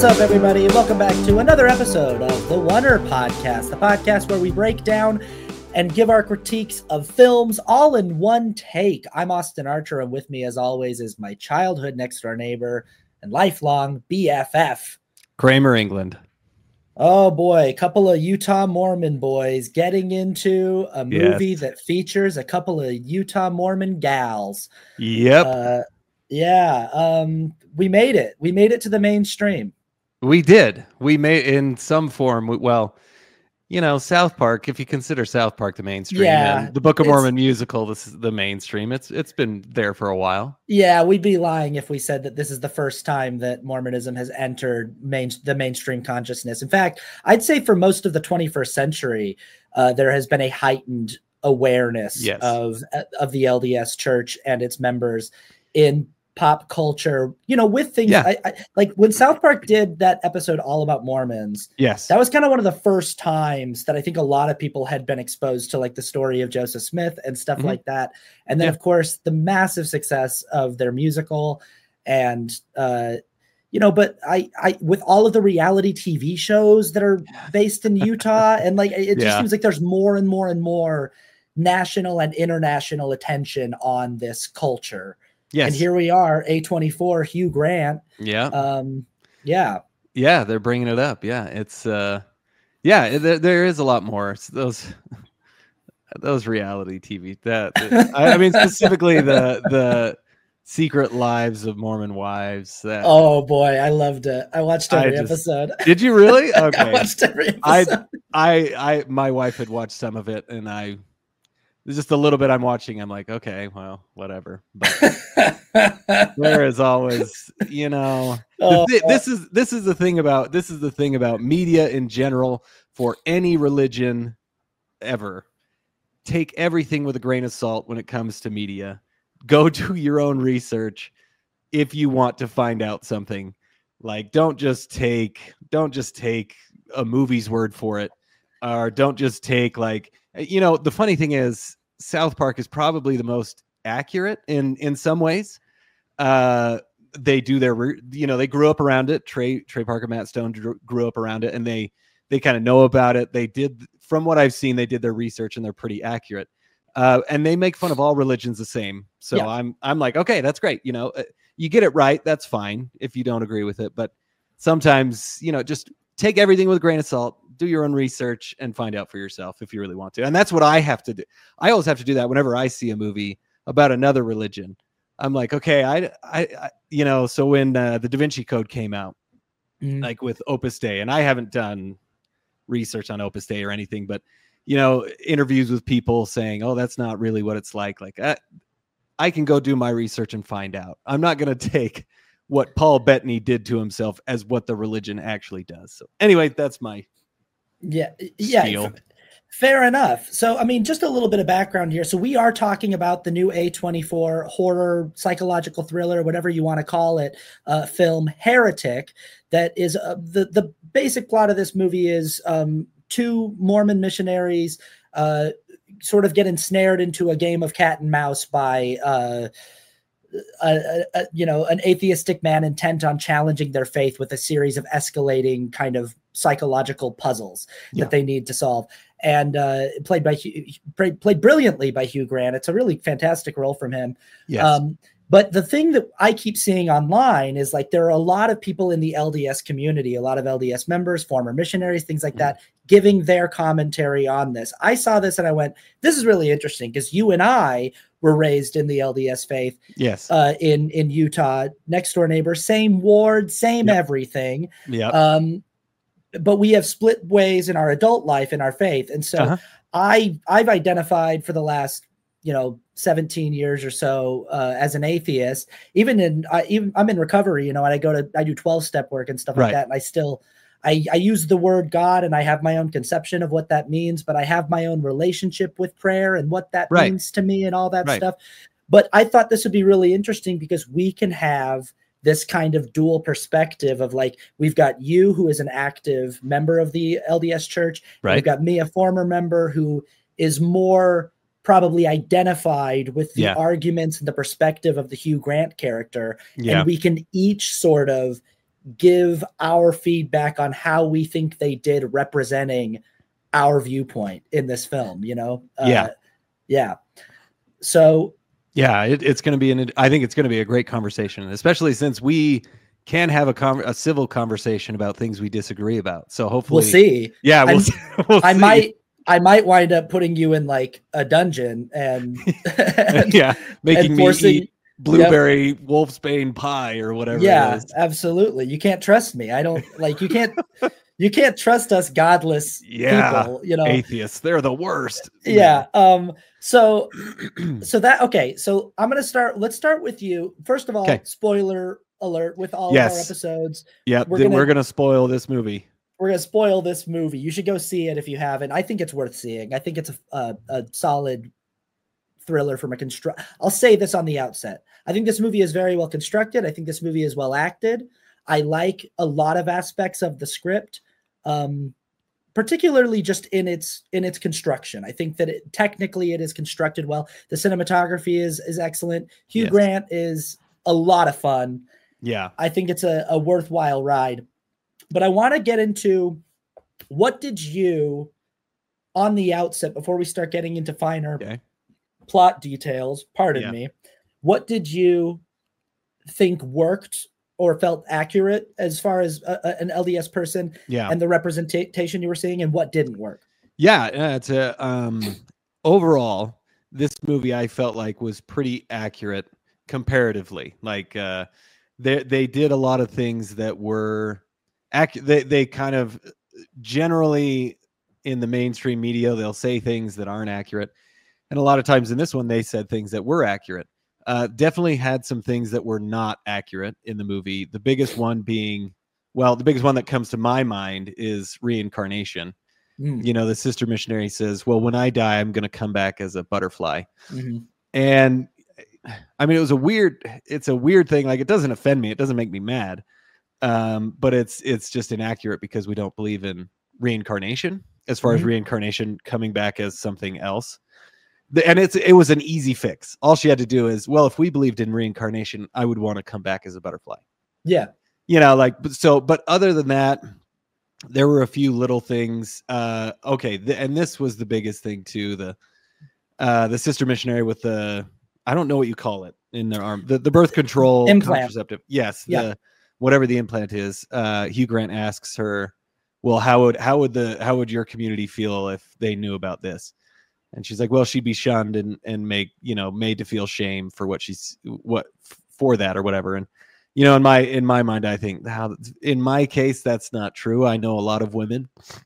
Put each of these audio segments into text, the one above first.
What's up, everybody? Welcome back to another episode of the Wonder Podcast, the podcast where we break down and give our critiques of films all in one take. I'm Austin Archer, and with me, as always, is my childhood next-door neighbor and lifelong BFF, Kramer, England. Oh boy, a couple of Utah Mormon boys getting into a movie that features a couple of Utah Mormon gals. Yep. We made it. We made it to the mainstream. We did. We made in some form. Well, you know, South Park, if you consider South Park the mainstream, and the Book of Mormon musical, this is the mainstream. It's been there for a while. Yeah, we'd be lying if we said that this is the first time that Mormonism has entered the mainstream consciousness. In fact, I'd say for most of the 21st century, there has been a heightened awareness of the LDS Church and its members in pop culture, you know, with things I like when South Park did that episode all about Mormons. Yes. That was kind of one of the first times that I think a lot of people had been exposed to like the story of Joseph Smith and stuff like that. And then of course the massive success of their musical and you know, but I with all of the reality TV shows that are based in Utah and like it just seems like there's more and more and more national and international attention on this culture. Yes. And here we are, A24, Hugh Grant. Yeah, they're bringing it up. Yeah, it's there is a lot more. It's those reality TV. I mean, specifically the Secret Lives of Mormon Wives. Oh boy, I loved it. I watched every episode. Did you really? Okay. I watched every episode. I my wife had watched some of it, and just a little bit I'm watching. I'm like, okay, well, whatever. But there is always, you know, this is the thing about media in general for any religion ever. Take everything with a grain of salt when it comes to media. Go do your own research if you want to find out something. Like, don't just take a movie's word for it, or don't just take like. You know, the funny thing is South Park is probably the most accurate in some ways. They do they grew up around it. Trey Parker, Matt Stone grew up around it, and they kind of know about it. They did, from what I've seen, they did their research and they're pretty accurate. And they make fun of all religions the same. So I'm like, okay, that's great. You know, you get it right. That's fine if you don't agree with it. But sometimes, you know, just take everything with a grain of salt. Do your own research and find out for yourself if you really want to. And that's what I have to do. I always have to do that whenever I see a movie about another religion. I'm like, okay, I you know, so when the Da Vinci Code came out, like with Opus Dei, and I haven't done research on Opus Dei or anything, but, you know, interviews with people saying, oh, that's not really what it's like. Like, I can go do my research and find out. I'm not going to take what Paul Bettany did to himself as what the religion actually does. So anyway, that's my spiel. Fair enough. So, I mean, just a little bit of background here. So we are talking about the new A24 horror, psychological thriller, whatever you want to call it, film Heretic. That is the basic plot of this movie is two Mormon missionaries sort of get ensnared into a game of cat and mouse by an atheistic man intent on challenging their faith with a series of escalating kind of psychological puzzles that they need to solve. And played brilliantly by Hugh Grant. It's a really fantastic role from him. Yes. But the thing that I keep seeing online is like there are a lot of people in the LDS community, a lot of LDS members, former missionaries, things like that, giving their commentary on this. I saw this and I went, this is really interesting because you and I were raised in the LDS faith. Yes. In Utah, next door neighbor, same ward, same everything. Yeah. But we have split ways in our adult life in our faith. And so I've identified for the last, 17 years or so as an atheist. I'm in recovery, and I do 12-step work and stuff like that. And I use the word God, and I have my own conception of what that means, but I have my own relationship with prayer and what that means to me and all that stuff. But I thought this would be really interesting because we can have this kind of dual perspective of like, we've got you who is an active member of the LDS Church. Right. We've got me, a former member who is more probably identified with the arguments and the perspective of the Hugh Grant character. And we can each sort of give our feedback on how we think they did representing our viewpoint in this film, you know? Yeah. So yeah, it's going to be I think it's going to be a great conversation, especially since we can have a civil conversation about things we disagree about. So hopefully we'll see. Yeah, we'll see. I might wind up putting you in like a dungeon and making me eat blueberry wolfsbane pie or whatever it is. Absolutely. You can't trust me. I don't like you can't trust us godless people, you know. Atheists, they're the worst. Yeah. So let's start with you. First of all, spoiler alert with all of our episodes. Yeah, we're gonna spoil this movie. We're gonna spoil this movie. You should go see it if you haven't. I think it's worth seeing. I think it's a solid thriller from a I'll say this on the outset. I think this movie is very well constructed. I think this movie is well acted. I like a lot of aspects of the script, particularly just in its construction. I think that technically it is constructed well. The cinematography is excellent. Hugh Grant is a lot of fun. Yeah, I think it's a worthwhile ride. But I want to get into what did you, on the outset, before we start getting into finer plot details, pardon me, what did you think worked or felt accurate as far as an LDS person and the representation you were seeing, and what didn't work? Yeah, it's overall, this movie I felt like was pretty accurate comparatively. Like they did a lot of things that were they kind of generally in the mainstream media, they'll say things that aren't accurate. And a lot of times in this one, they said things that were accurate. Definitely had some things that were not accurate in the movie. The biggest one that comes to my mind is reincarnation. You know, the sister missionary says, well, when I die, I'm going to come back as a butterfly. And I mean, it's a weird thing. Like, it doesn't offend me. It doesn't make me mad. But it's just inaccurate because we don't believe in reincarnation as far as reincarnation coming back as something else. And it was an easy fix. All she had to do is, well, if we believed in reincarnation, I would want to come back as a butterfly. Yeah. You know, like, so, but other than that, there were a few little things. And this was the biggest thing too. The sister missionary with I don't know what you call it in their arm, the birth control implant. Contraceptive. Yes. Yeah. Whatever the implant is. Hugh Grant asks her, well, how would your community feel if they knew about this? And she's like, well, she'd be shunned and made to feel shame for for that or whatever. And, you know, in my mind, I think in my case, that's not true. I know a lot of women,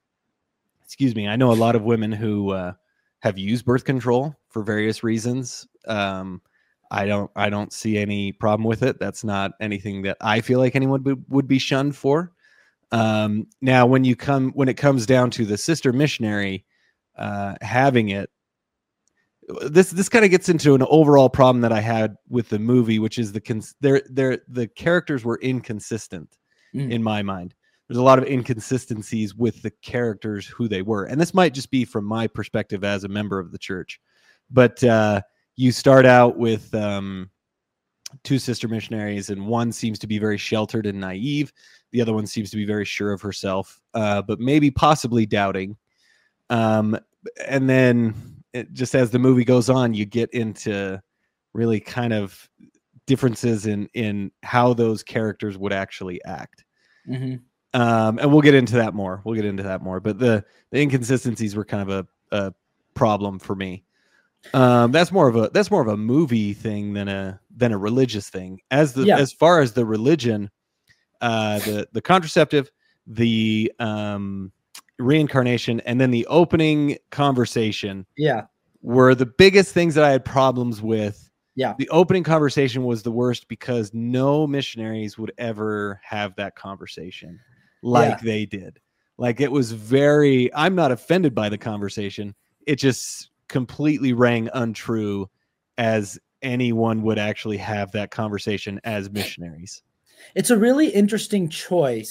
who have used birth control for various reasons. I don't see any problem with it. That's not anything that I feel like anyone would be shunned for. Now, when it comes down to the sister missionary having it, this kind of gets into an overall problem that I had with the movie, which is the characters were inconsistent in my mind. There's a lot of inconsistencies with the characters, who they were. And this might just be from my perspective as a member of the church. But you start out with two sister missionaries, and one seems to be very sheltered and naive. The other one seems to be very sure of herself, but maybe possibly doubting. And then just as the movie goes on, you get into really kind of differences in how those characters would actually act. And we'll get into that more. But the inconsistencies were kind of a problem for me. That's more of a movie thing than a religious thing. As far as the religion, the contraceptive, the reincarnation, and then the opening conversation were the biggest things that I had problems with. The opening conversation was the worst because no missionaries would ever have that conversation like they did. Like, it was I'm not offended by the conversation. It just completely rang untrue as anyone would actually have that conversation as missionaries. It's a really interesting choice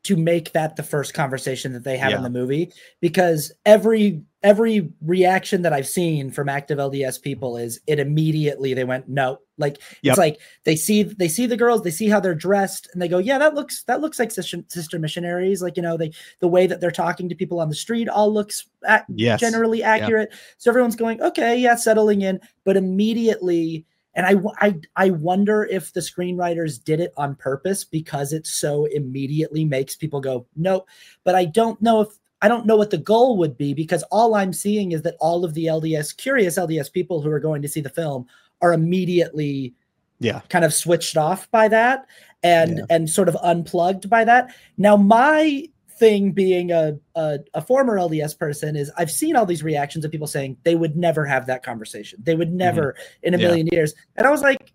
to make that the first conversation that they have in the movie, because every reaction that I've seen from active LDS people is it immediately they went no. Like it's like they see the girls, they see how they're dressed, and they go, yeah, that looks like sister missionaries. Like, you know, the way that they're talking to people on the street all looks generally accurate. So everyone's going, okay, yeah, settling in, but immediately. And I wonder if the screenwriters did it on purpose because it so immediately makes people go, nope. But I don't know what the goal would be, because all I'm seeing is that all of the curious LDS people who are going to see the film are immediately kind of switched off by that and sort of unplugged by that. Now, my thing being a former LDS person is I've seen all these reactions of people saying they would never have that conversation. They would never in a million years. And I was like,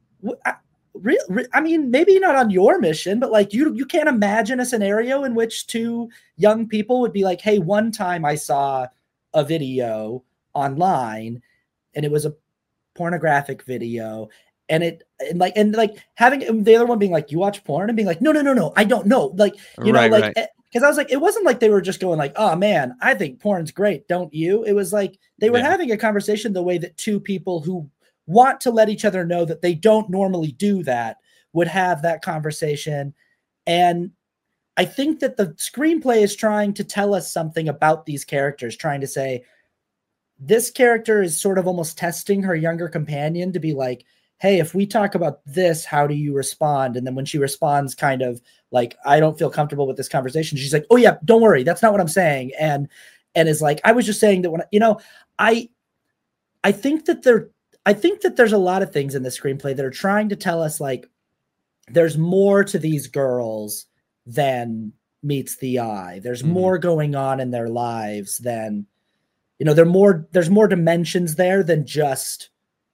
I mean, maybe not on your mission, but like you can't imagine a scenario in which two young people would be like, hey, one time I saw a video online and it was a pornographic video. And having the other one being like, you watch porn, and being like, no, I don't know. Like, you know, like, because I was like, it wasn't like they were just going like, oh man, I think porn's great, don't you? It was like they were having a conversation the way that two people who want to let each other know that they don't normally do that would have that conversation. And I think that the screenplay is trying to tell us something about these characters, trying to say this character is sort of almost testing her younger companion to be like, hey, if we talk about this, how do you respond? And then when she responds kind of like, I don't feel comfortable with this conversation, she's like, oh yeah, don't worry, that's not what I'm saying. And is like, I was just saying that when, you know, I think that there's a lot of things in the screenplay that are trying to tell us like there's more to these girls than meets the eye. There's more going on in their lives than, you know, there's more dimensions there than just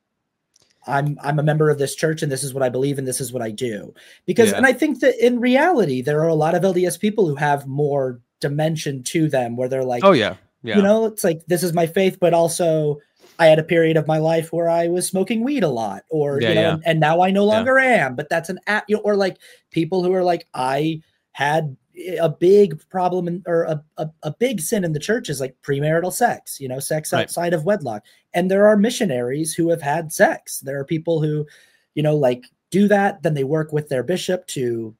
I'm a member of this church and this is what I believe and this is what I do. Because and I think that in reality there are a lot of LDS people who have more dimension to them where they're like, you know, it's like this is my faith, but also I had a period of my life where I was smoking weed a lot, or you know, and now I no longer am. But that's or like people who are like, I had a big problem or a big sin in the church is like premarital sex, you know, sex outside of wedlock. And there are missionaries who have had sex. There are people who, you know, like do that. Then they work with their bishop to.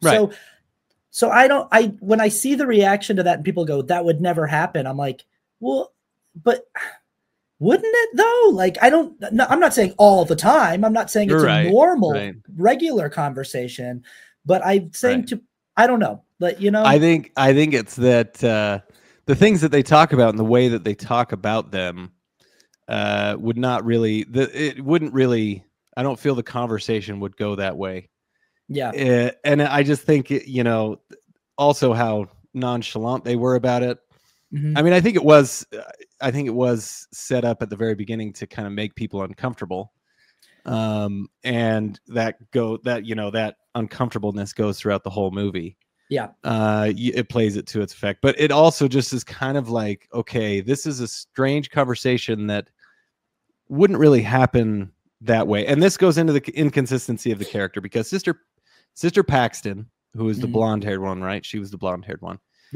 So when I see the reaction to that and people go, that would never happen. I'm like, well, but wouldn't it though? Like, I'm not saying all the time. I'm not saying it's a normal, regular conversation, but I'm saying I don't know. But, you know, I think it's that the things that they talk about and the way that they talk about them would not really, it wouldn't really, I don't feel the conversation would go that way. Yeah. And I just think, you know, also how nonchalant they were about it. I mean, I think it was set up at the very beginning to kind of make people uncomfortable. And that uncomfortableness goes throughout the whole movie. It plays it to its effect, but it also just is kind of like, okay, this is a strange conversation that wouldn't really happen that way. And this goes into the inconsistency of the character, because Sister Paxton, who is the blonde-haired one, right? She was the blonde-haired one.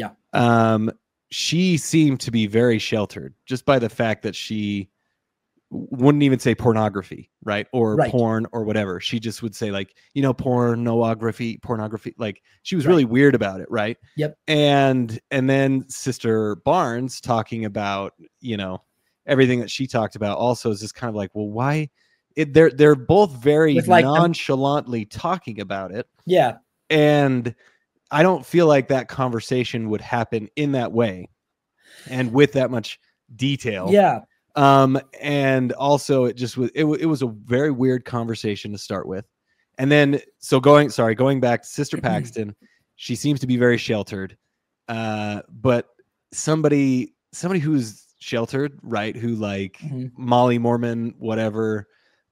She seemed to be very sheltered just by the fact that she wouldn't even say pornography, right? Or porn or whatever. She just would say like, you know, pornography. Like she was really weird about it, right? And then Sister Barnes talking about, you know, everything that she talked about also is just kind of like, well, why? They're both very nonchalantly talking about it. And I don't feel like that conversation would happen in that way and with that much detail. And also it just was, it was a very weird conversation to start with. And then, so going back to Sister Paxton, she seems to be very sheltered. But somebody who's sheltered, right? Who like Molly Mormon, whatever,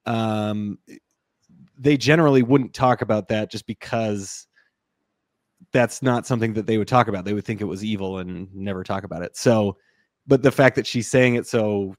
they generally wouldn't talk about that just because that's not something that they would talk about. They would think it was evil and never talk about it. So, but the fact that she's saying it so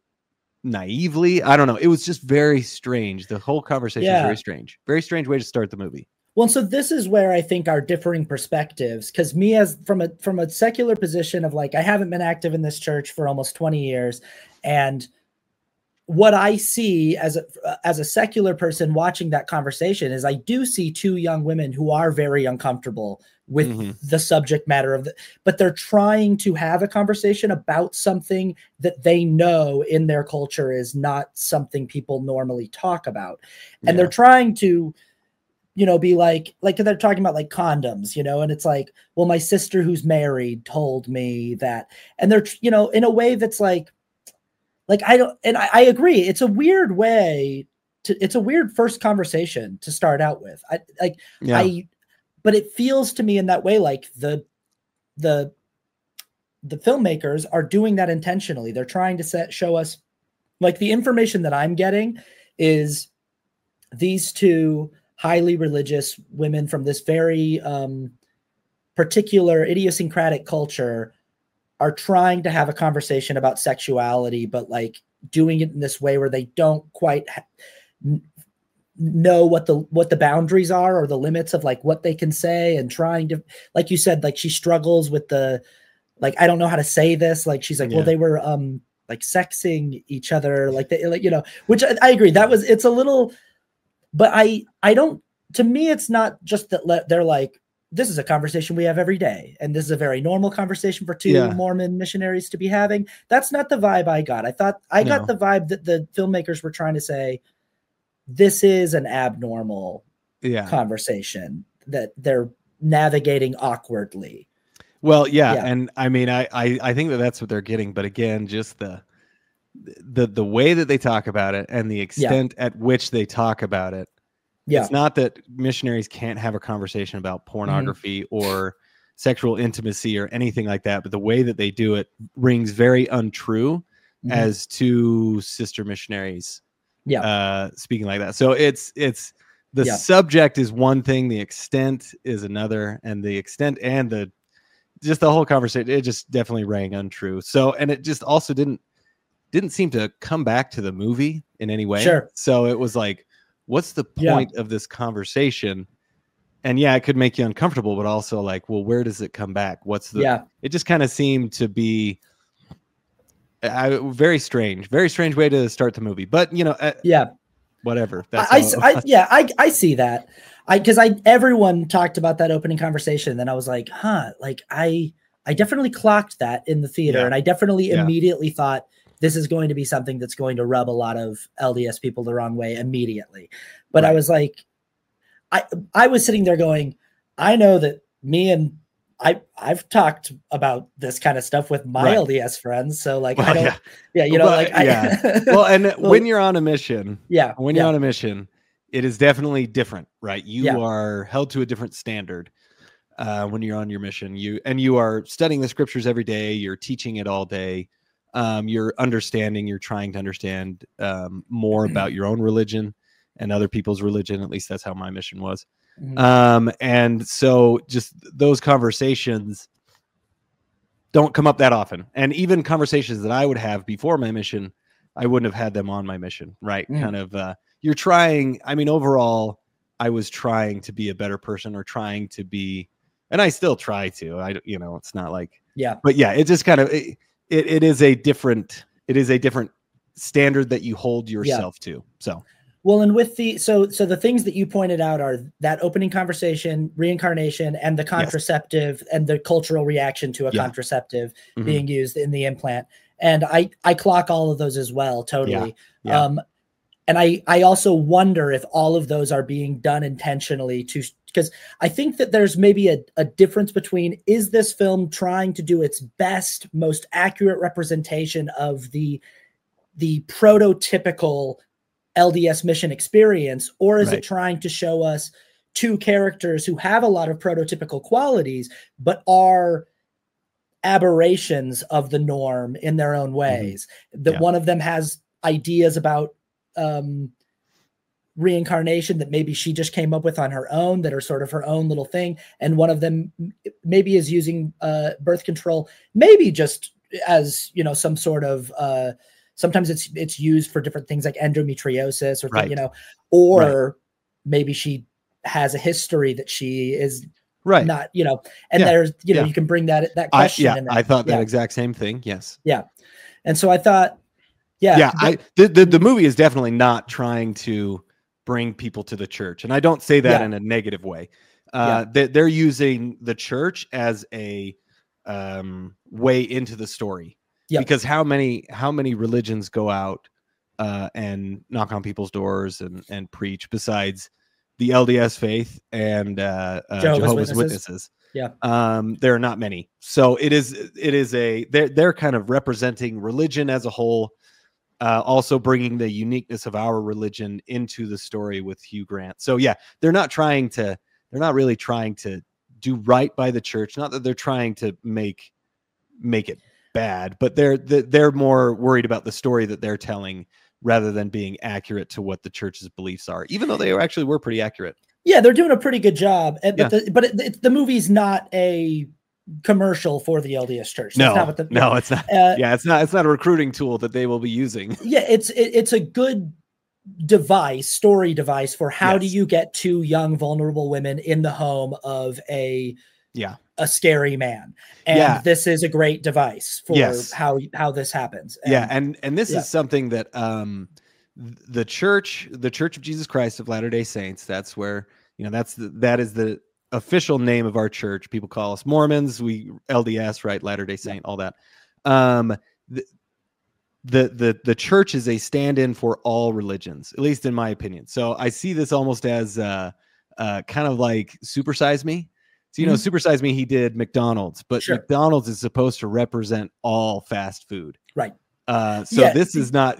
naively, I don't know. It was just very strange. The whole conversation is very strange way to start the movie. Well, so this is where I think our differing perspectives, because me as from a secular position of like, I haven't been active in this church for almost 20 years. And what I see as a secular person watching that conversation is I do see two young women who are very uncomfortable with the subject matter but they're trying to have a conversation about something that they know in their culture is not something people normally talk about. And they're trying to, be like they're talking about like condoms, and it's like, well, my sister who's married told me that, and they're, in a way that's like I agree. It's a weird way it's a weird first conversation to start out with. But it feels to me in that way, like the filmmakers are doing that intentionally. They're trying to show us, like, the information that I'm getting is these two highly religious women from this very particular idiosyncratic culture are trying to have a conversation about sexuality, but like doing it in this way where they don't quite know what the boundaries are or the limits of like what they can say, and trying to, like you said, like she struggles with the, like, I don't know how to say this. Like, she's like, well, they were like sexing each other, like they, like, which I agree. It's a little, but I don't, to me, it's not just that they're like, this is a conversation we have every day, and this is a very normal conversation for two Mormon missionaries to be having. That's not the vibe I got. I got the vibe that the filmmakers were trying to say, this is an abnormal conversation that they're navigating awkwardly. Well, and I mean, I think that's what they're getting, but again, just the way that they talk about it and the extent at which they talk about it. It's not that missionaries can't have a conversation about pornography or sexual intimacy or anything like that, but the way that they do it rings very untrue as two sister missionaries speaking like that. So it's the subject is one thing, the extent is another, and the extent and the whole conversation, it just definitely rang untrue. So, and it just also didn't seem to come back to the movie in any way. Sure. So it was like, what's the point of this conversation? And it could make you uncomfortable, but also like, well, where does it come back? What's the, it just kind of seemed to be a very strange way to start the movie, but whatever. That's I see that. Cause everyone talked about that opening conversation. And then I was like, like I definitely clocked that in the theater. And I definitely immediately thought, this is going to be something that's going to rub a lot of LDS people the wrong way immediately. But I was like, I was sitting there going, I know that me and I've talked about this kind of stuff with my LDS friends. So like, well, I don't, well, and when you're on a mission, when you're on a mission, it is definitely different, right? You are held to a different standard when you're on your mission. You are studying the scriptures every day. You're teaching it all day. You're trying to understand more about your own religion and other people's religion. At least that's how my mission was. And so just those conversations don't come up that often. And even conversations that I would have before my mission, I wouldn't have had them on my mission, right? Kind of, you're trying, I mean, overall, I was trying to be a better person, or trying to be, and I still try to, it's not like, but it just kind of, it is a different standard that you hold yourself to. So, well, and with so the things that you pointed out are that opening conversation, reincarnation, and the contraceptive and the cultural reaction to a contraceptive being used in the implant. And I clock all of those as well. Totally. And I also wonder if all of those are being done intentionally because I think that there's maybe a difference between, is this film trying to do its best, most accurate representation of the prototypical LDS mission experience, or is it trying to show us two characters who have a lot of prototypical qualities, but are aberrations of the norm in their own ways? That one of them has ideas about reincarnation that maybe she just came up with on her own, that are sort of her own little thing, and one of them maybe is using birth control, maybe just as some sort of sometimes it's used for different things like endometriosis or maybe she has a history that she is right. not, and there's, you can bring that question in there. I thought that exact same thing. Yes. Yeah. And so I thought, the movie is definitely not trying to bring people to the church. And I don't say that in a negative way. They're using the church as a way into the story. Because how many religions go out and knock on people's doors and preach besides the LDS faith and Jehovah's Witnesses? Yeah. There are not many. So they're kind of representing religion as a whole, also bringing the uniqueness of our religion into the story with Hugh Grant. So they're not really trying to do right by the church. Not that they're trying to make it bad, but they're more worried about the story that they're telling rather than being accurate to what the church's beliefs are, even though they were pretty accurate. Yeah, they're doing a pretty good job. But the movie's not a commercial for the LDS Church. That's it's not. It's not a recruiting tool that they will be using. Yeah, it's a good story device for how do you get two young, vulnerable women in the home of a scary man. And this is a great device for how this happens. And this is something that the Church of Jesus Christ of Latter-day Saints, that's where, that is the official name of our church. People call us Mormons, we LDS, right? Latter-day Saint, all that. The church is a stand-in for all religions, at least in my opinion. So I see this almost as kind of like Super Size Me. So, Super Size Me, he did McDonald's, but McDonald's is supposed to represent all fast food. Right. This is not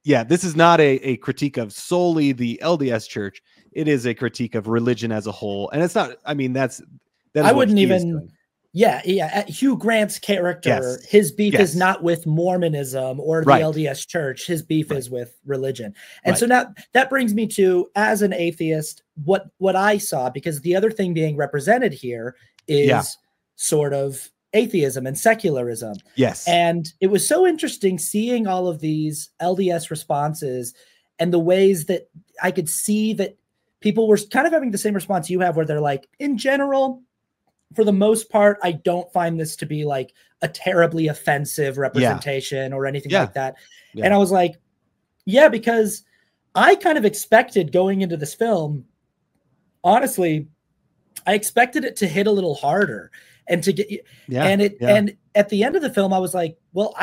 a critique of solely the LDS Church. It is a critique of religion as a whole. And it's not, I wouldn't even, Hugh Grant's character, his beef is not with Mormonism or the LDS Church. His beef is with religion. And so now that brings me to, as an atheist, what I saw, because the other thing being represented here is sort of atheism and secularism. Yes. And it was so interesting seeing all of these LDS responses and the ways that I could see that people were kind of having the same response you have, where they're like, in general, for the most part, I don't find this to be like a terribly offensive representation or anything like that. Yeah. And I was like, because I kind of expected going into this film, honestly, I expected it to hit a little harder and to get, and at the end of the film, I was like, well,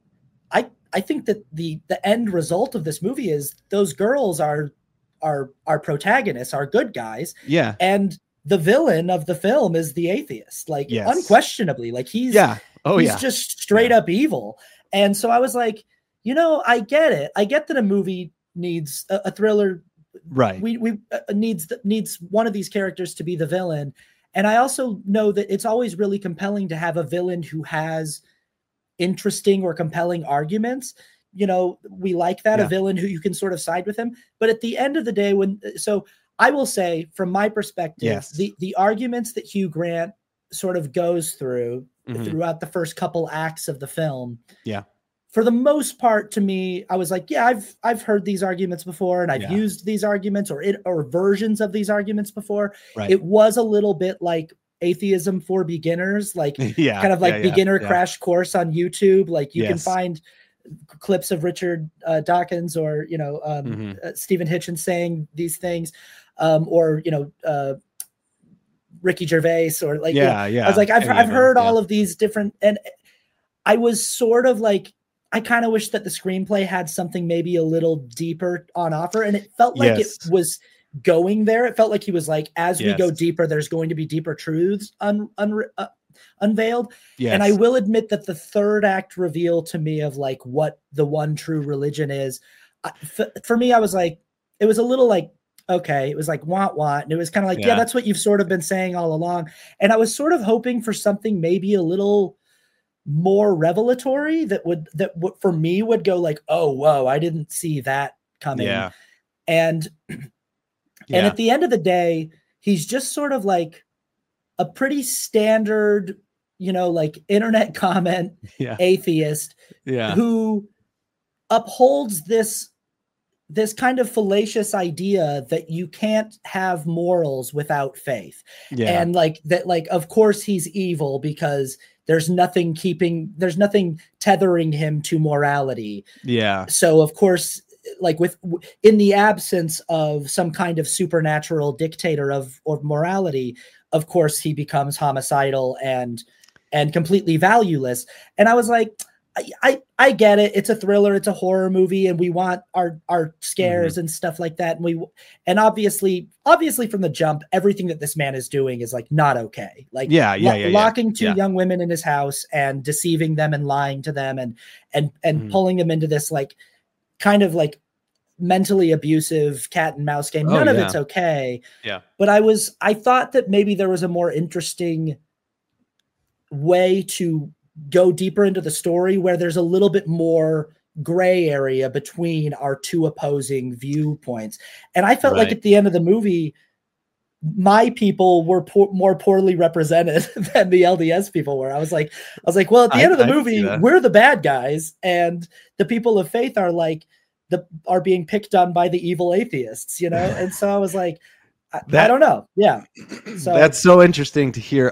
I think that the end result of this movie is those girls are protagonists, are good guys. Yeah. And the villain of the film is the atheist, like unquestionably, like he's just straight up evil. And so I was like, I get it. I get that a movie needs a thriller, right? We needs one of these characters to be the villain. And I also know that it's always really compelling to have a villain who has interesting or compelling arguments. We like that, a villain who you can sort of side with him. But at the end of the day, I will say, from my perspective, the arguments that Hugh Grant sort of goes through throughout the first couple acts of the film, for the most part, to me, I was like, I've heard these arguments before, and I've used these arguments or versions of these arguments before. Right. It was a little bit like atheism for beginners, like kind of like beginner crash course on YouTube. Like you can find clips of Richard Dawkins or Stephen Hitchens saying these things, or Ricky Gervais, or like I was like, I've heard all of these different, and I was sort of like, I kind of wish that the screenplay had something maybe a little deeper on offer, and it felt like it was going there. It felt like he was like, as we go deeper, there's going to be deeper truths unveiled. Yes. And I will admit that the third act reveal to me of like what the one true religion is, for me, I was like, it was a little like, okay, it was like want, and it was kind of like, that's what you've sort of been saying all along. And I was sort of hoping for something maybe a little more revelatory that would for me would go like, oh, whoa, I didn't see that coming. And at the end of the day, he's just sort of like a pretty standard, like internet comment atheist who upholds this this kind of fallacious idea that you can't have morals without faith. Yeah. And like that, like, of course he's evil because there's nothing tethering him to morality. Yeah. So of course, like in the absence of some kind of supernatural dictator of morality, of course he becomes homicidal and completely valueless. And I was like, I get it. It's a thriller. It's a horror movie, and we want our scares and stuff like that. And obviously from the jump, everything that this man is doing is like not okay. Like locking two young women in his house and deceiving them and lying to them and pulling them into this like kind of like mentally abusive cat and mouse game. None of it's okay. Yeah. But I thought that maybe there was a more interesting way to go deeper into the story where there's a little bit more gray area between our two opposing viewpoints. And I felt like at the end of the movie, my people were more poorly represented than the LDS people were. I was like, well, at the end of the movie, we're the bad guys, and the people of faith are like are being picked on by the evil atheists, you know? And so I was like, I don't know. Yeah. So that's so interesting to hear.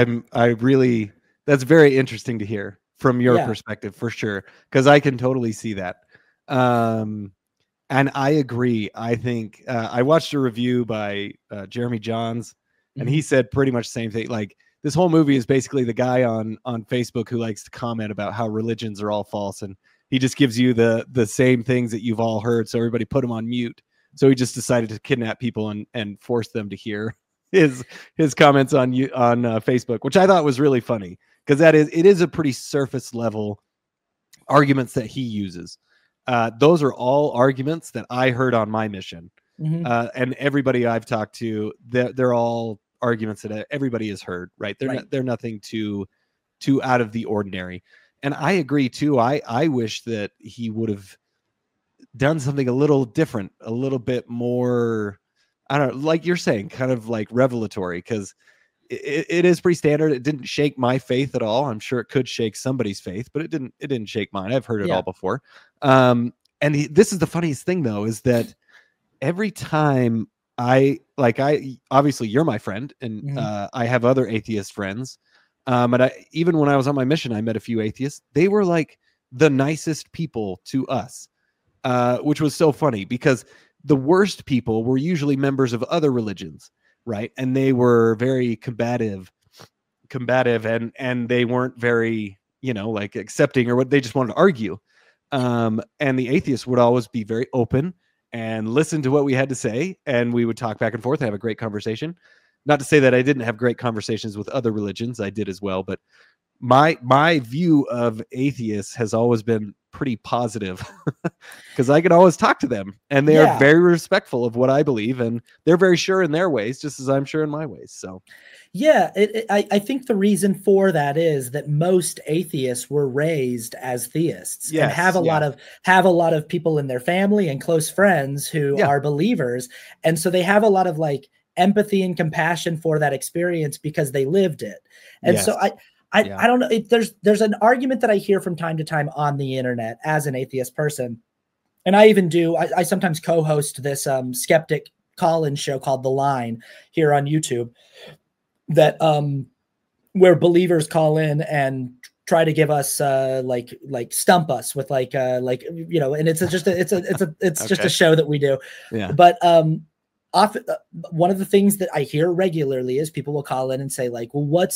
That's very interesting to hear from your perspective, for sure, because I can totally see that. And I agree. I think I watched a review by Jeremy Johns, and he said pretty much the same thing. Like, this whole movie is basically the guy on Facebook who likes to comment about how religions are all false, and he just gives you the same things that you've all heard. So everybody put him on mute. So he just decided to kidnap people and force them to hear his comments on Facebook, which I thought was really funny. Because it is a pretty surface level arguments that he uses. Those are all arguments that I heard on my mission. And everybody I've talked to, they're all arguments that everybody has heard, right? They're nothing too out of the ordinary. And I agree too. I wish that he would have done something a little different, a little bit more, I don't know, like you're saying, kind of like revelatory, because it is pretty standard. It didn't shake my faith at all. I'm sure it could shake somebody's faith, but it didn't shake mine. I've heard it all before. This is the funniest thing though, is that every time obviously you're my friend, and I have other atheist friends. And even when I was on my mission, I met a few atheists. They were like the nicest people to us, which was so funny, because the worst people were usually members of other religions. Right. And they were very combative and they weren't very, like accepting, or what, they just wanted to argue. And the atheists would always be very open and listen to what we had to say. And we would talk back and forth and have a great conversation. Not to say that I didn't have great conversations with other religions. I did as well. But my view of atheists has always been pretty positive, because I can always talk to them, and they are very respectful of what I believe, and they're very sure in their ways, just as I'm sure in my ways. So I think the reason for that is that most atheists were raised as theists, and have a lot of people in their family and close friends who are believers, and so they have a lot of like empathy and compassion for that experience because they lived it. And so I don't know. There's an argument that I hear from time to time on the internet as an atheist person. And I even I sometimes co-host this skeptic call-in show called The Line here on YouTube, that where believers call in and try to give us like stump us with and it's just a show that we do. Yeah. But often one of the things that I hear regularly is people will call in and say like, well,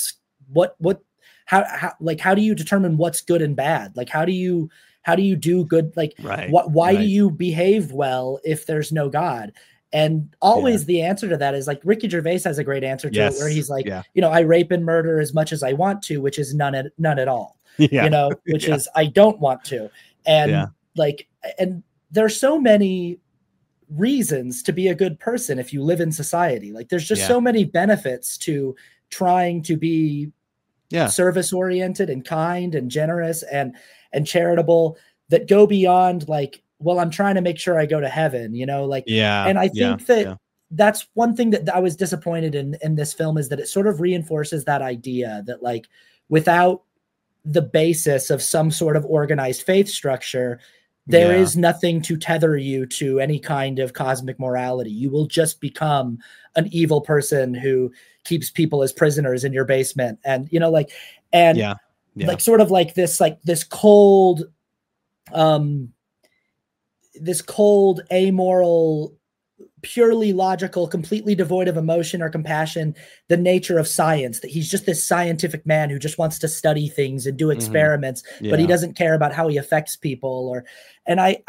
how do you determine what's good and bad? Like, how do you do good? Like, why do you behave well if there's no God? And always the answer to that is like Ricky Gervais has a great answer to it, where he's like, I rape and murder as much as I want to, which is none at all, which is, I don't want to. And and there's so many reasons to be a good person if you live in society. Like, there's just so many benefits to trying to be service oriented and kind and generous and charitable, that go beyond like, well, I'm trying to make sure I go to heaven, and I think that's one thing that I was disappointed in this film, is that it sort of reinforces that idea that like, without the basis of some sort of organized faith structure, There is nothing to tether you to any kind of cosmic morality. You will just become an evil person who keeps people as prisoners in your basement. And, you know, like, and like sort of like this cold, amoral, purely logical, completely devoid of emotion or compassion, the nature of science, that he's just this scientific man who just wants to study things and do experiments, but he doesn't care about how he affects people. And I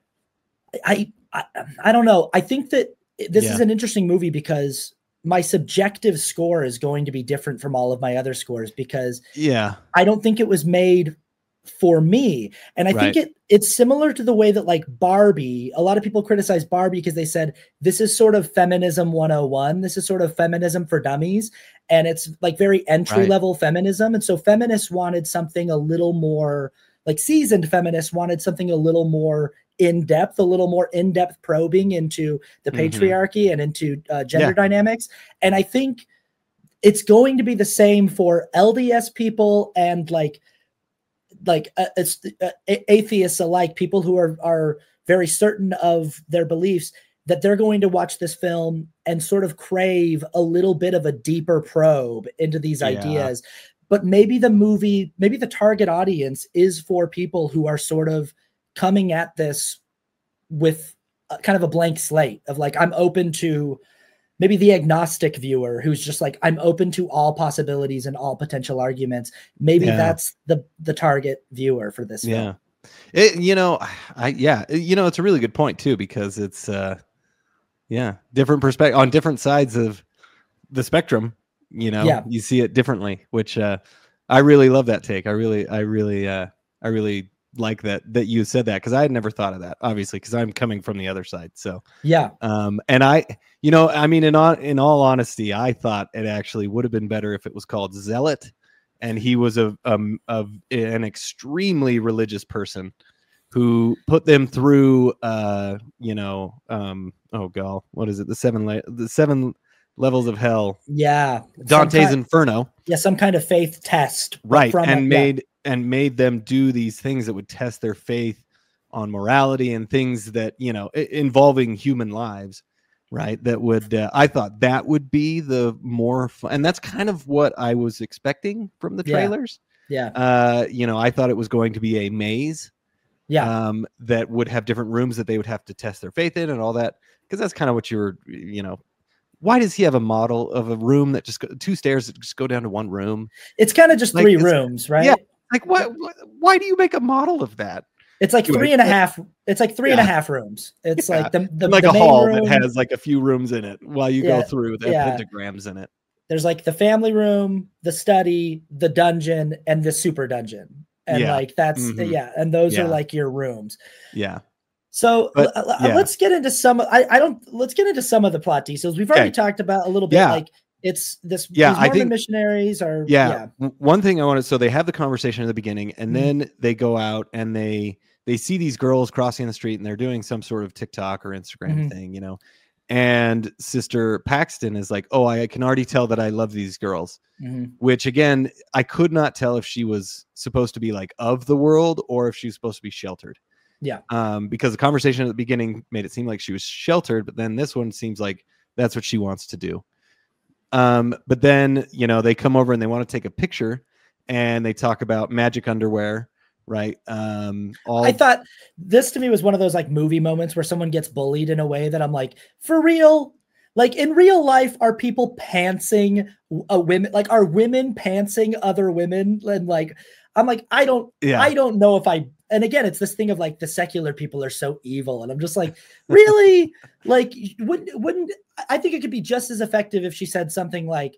don't know. I think that this is an interesting movie because my subjective score is going to be different from all of my other scores, because I don't think it was made for me. And I think it's similar to the way that like Barbie, a lot of people criticize Barbie because they said this is sort of feminism 101. This is sort of feminism for dummies. And it's like very entry level feminism. And so feminists wanted something a little more, like seasoned feminists wanted something a little more in-depth, a little more in-depth probing into the patriarchy and into gender dynamics. And I think it's going to be the same for LDS people and atheists alike, people who are very certain of their beliefs, that they're going to watch this film and sort of crave a little bit of a deeper probe into these ideas. But maybe the target audience is for people who are sort of coming at this with kind of a blank slate of like, I'm open to, maybe the agnostic viewer who's just like, I'm open to all possibilities and all potential arguments. Maybe that's the target viewer for this film. It's a really good point too, because it's different perspective on different sides of the spectrum. You know, you see it differently, which I really love that take. I really like that you said that, because I had never thought of that, obviously, because I'm coming from the other side. So and I, I mean, in all honesty, I thought it actually would have been better if it was called Zealot, and he was an extremely religious person who put them through what is it, the seven levels of hell, Dante's Inferno, some kind of faith test, and made them do these things that would test their faith on morality and things that, involving human lives, right? That would, I thought that would be the more fun. And that's kind of what I was expecting from the trailers. I thought it was going to be a maze that would have different rooms that they would have to test their faith in and all that. Because that's kind of what why does he have a model of a room that just two stairs that just go down to one room? It's kind of just three rooms, right? Yeah. Like why do you make a model of that? It's like three and a half. It's like three and a half rooms. It's like the like a hall room that has like a few rooms in it while you go through the pentagrams in it. There's like the family room, the study, the dungeon, and the super dungeon. And like that's and those are like your rooms. Yeah. So let's get into some. Let's get into some of the plot details. We've already talked about a little bit. Like it's this. These Mormon missionaries are. One thing I wanted. So they have the conversation at the beginning, and then they go out and they see these girls crossing the street, and they're doing some sort of TikTok or Instagram thing, And Sister Paxton is like, "Oh, I can already tell that I love these girls," which again, I could not tell if she was supposed to be like of the world or if she was supposed to be sheltered. Because the conversation at the beginning made it seem like she was sheltered, but then this one seems like that's what she wants to do. But then, they come over and they want to take a picture and they talk about magic underwear, right? I thought this to me was one of those like movie moments where someone gets bullied in a way that I'm like, for real? Like in real life, are people pantsing women? Like are women pantsing other women? And like, I'm like, I don't know if I, and again, it's this thing of like the secular people are so evil. And I'm just like, really? Like, wouldn't, I think it could be just as effective if she said something like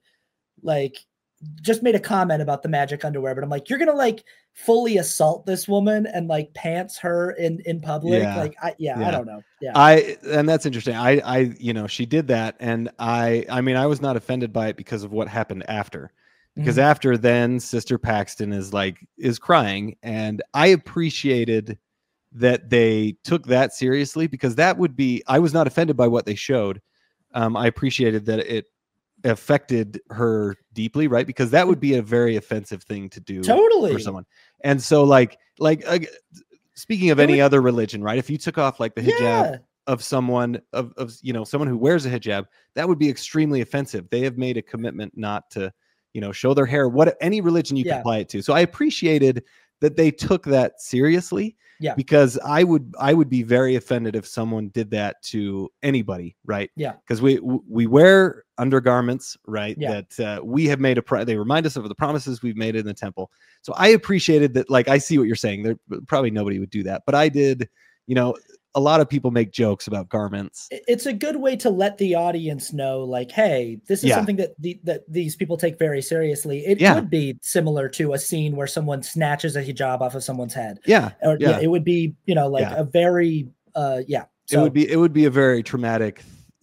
just made a comment about the magic underwear, but I'm like, you're going to like fully assault this woman and like pants her in public. I don't know. And that's interesting. I she did that. And I mean, I was not offended by it because of what happened after. Because after then, Sister Paxton is crying, and I appreciated that they took that seriously, because that would be, I was not offended by what they showed. I appreciated that it affected her deeply, right? Because that would be a very offensive thing to do for someone. And so speaking of any other religion, right? If you took off like the hijab of someone someone who wears a hijab, that would be extremely offensive. They have made a commitment not to, show their hair, any religion you can apply it to. So I appreciated that they took that seriously. Yeah. Because I would be very offended if someone did that to anybody, right? Yeah. Because we wear undergarments, right? Yeah. That we have made they remind us of the promises we've made in the temple. So I appreciated that. Like, I see what you're saying. There probably nobody would do that, but I did. A lot of people make jokes about garments. It's a good way to let the audience know, like, hey, this is something that that these people take very seriously. It would be similar to a scene where someone snatches a hijab off of someone's head. Or it would be, a very So, it would be a very traumatic,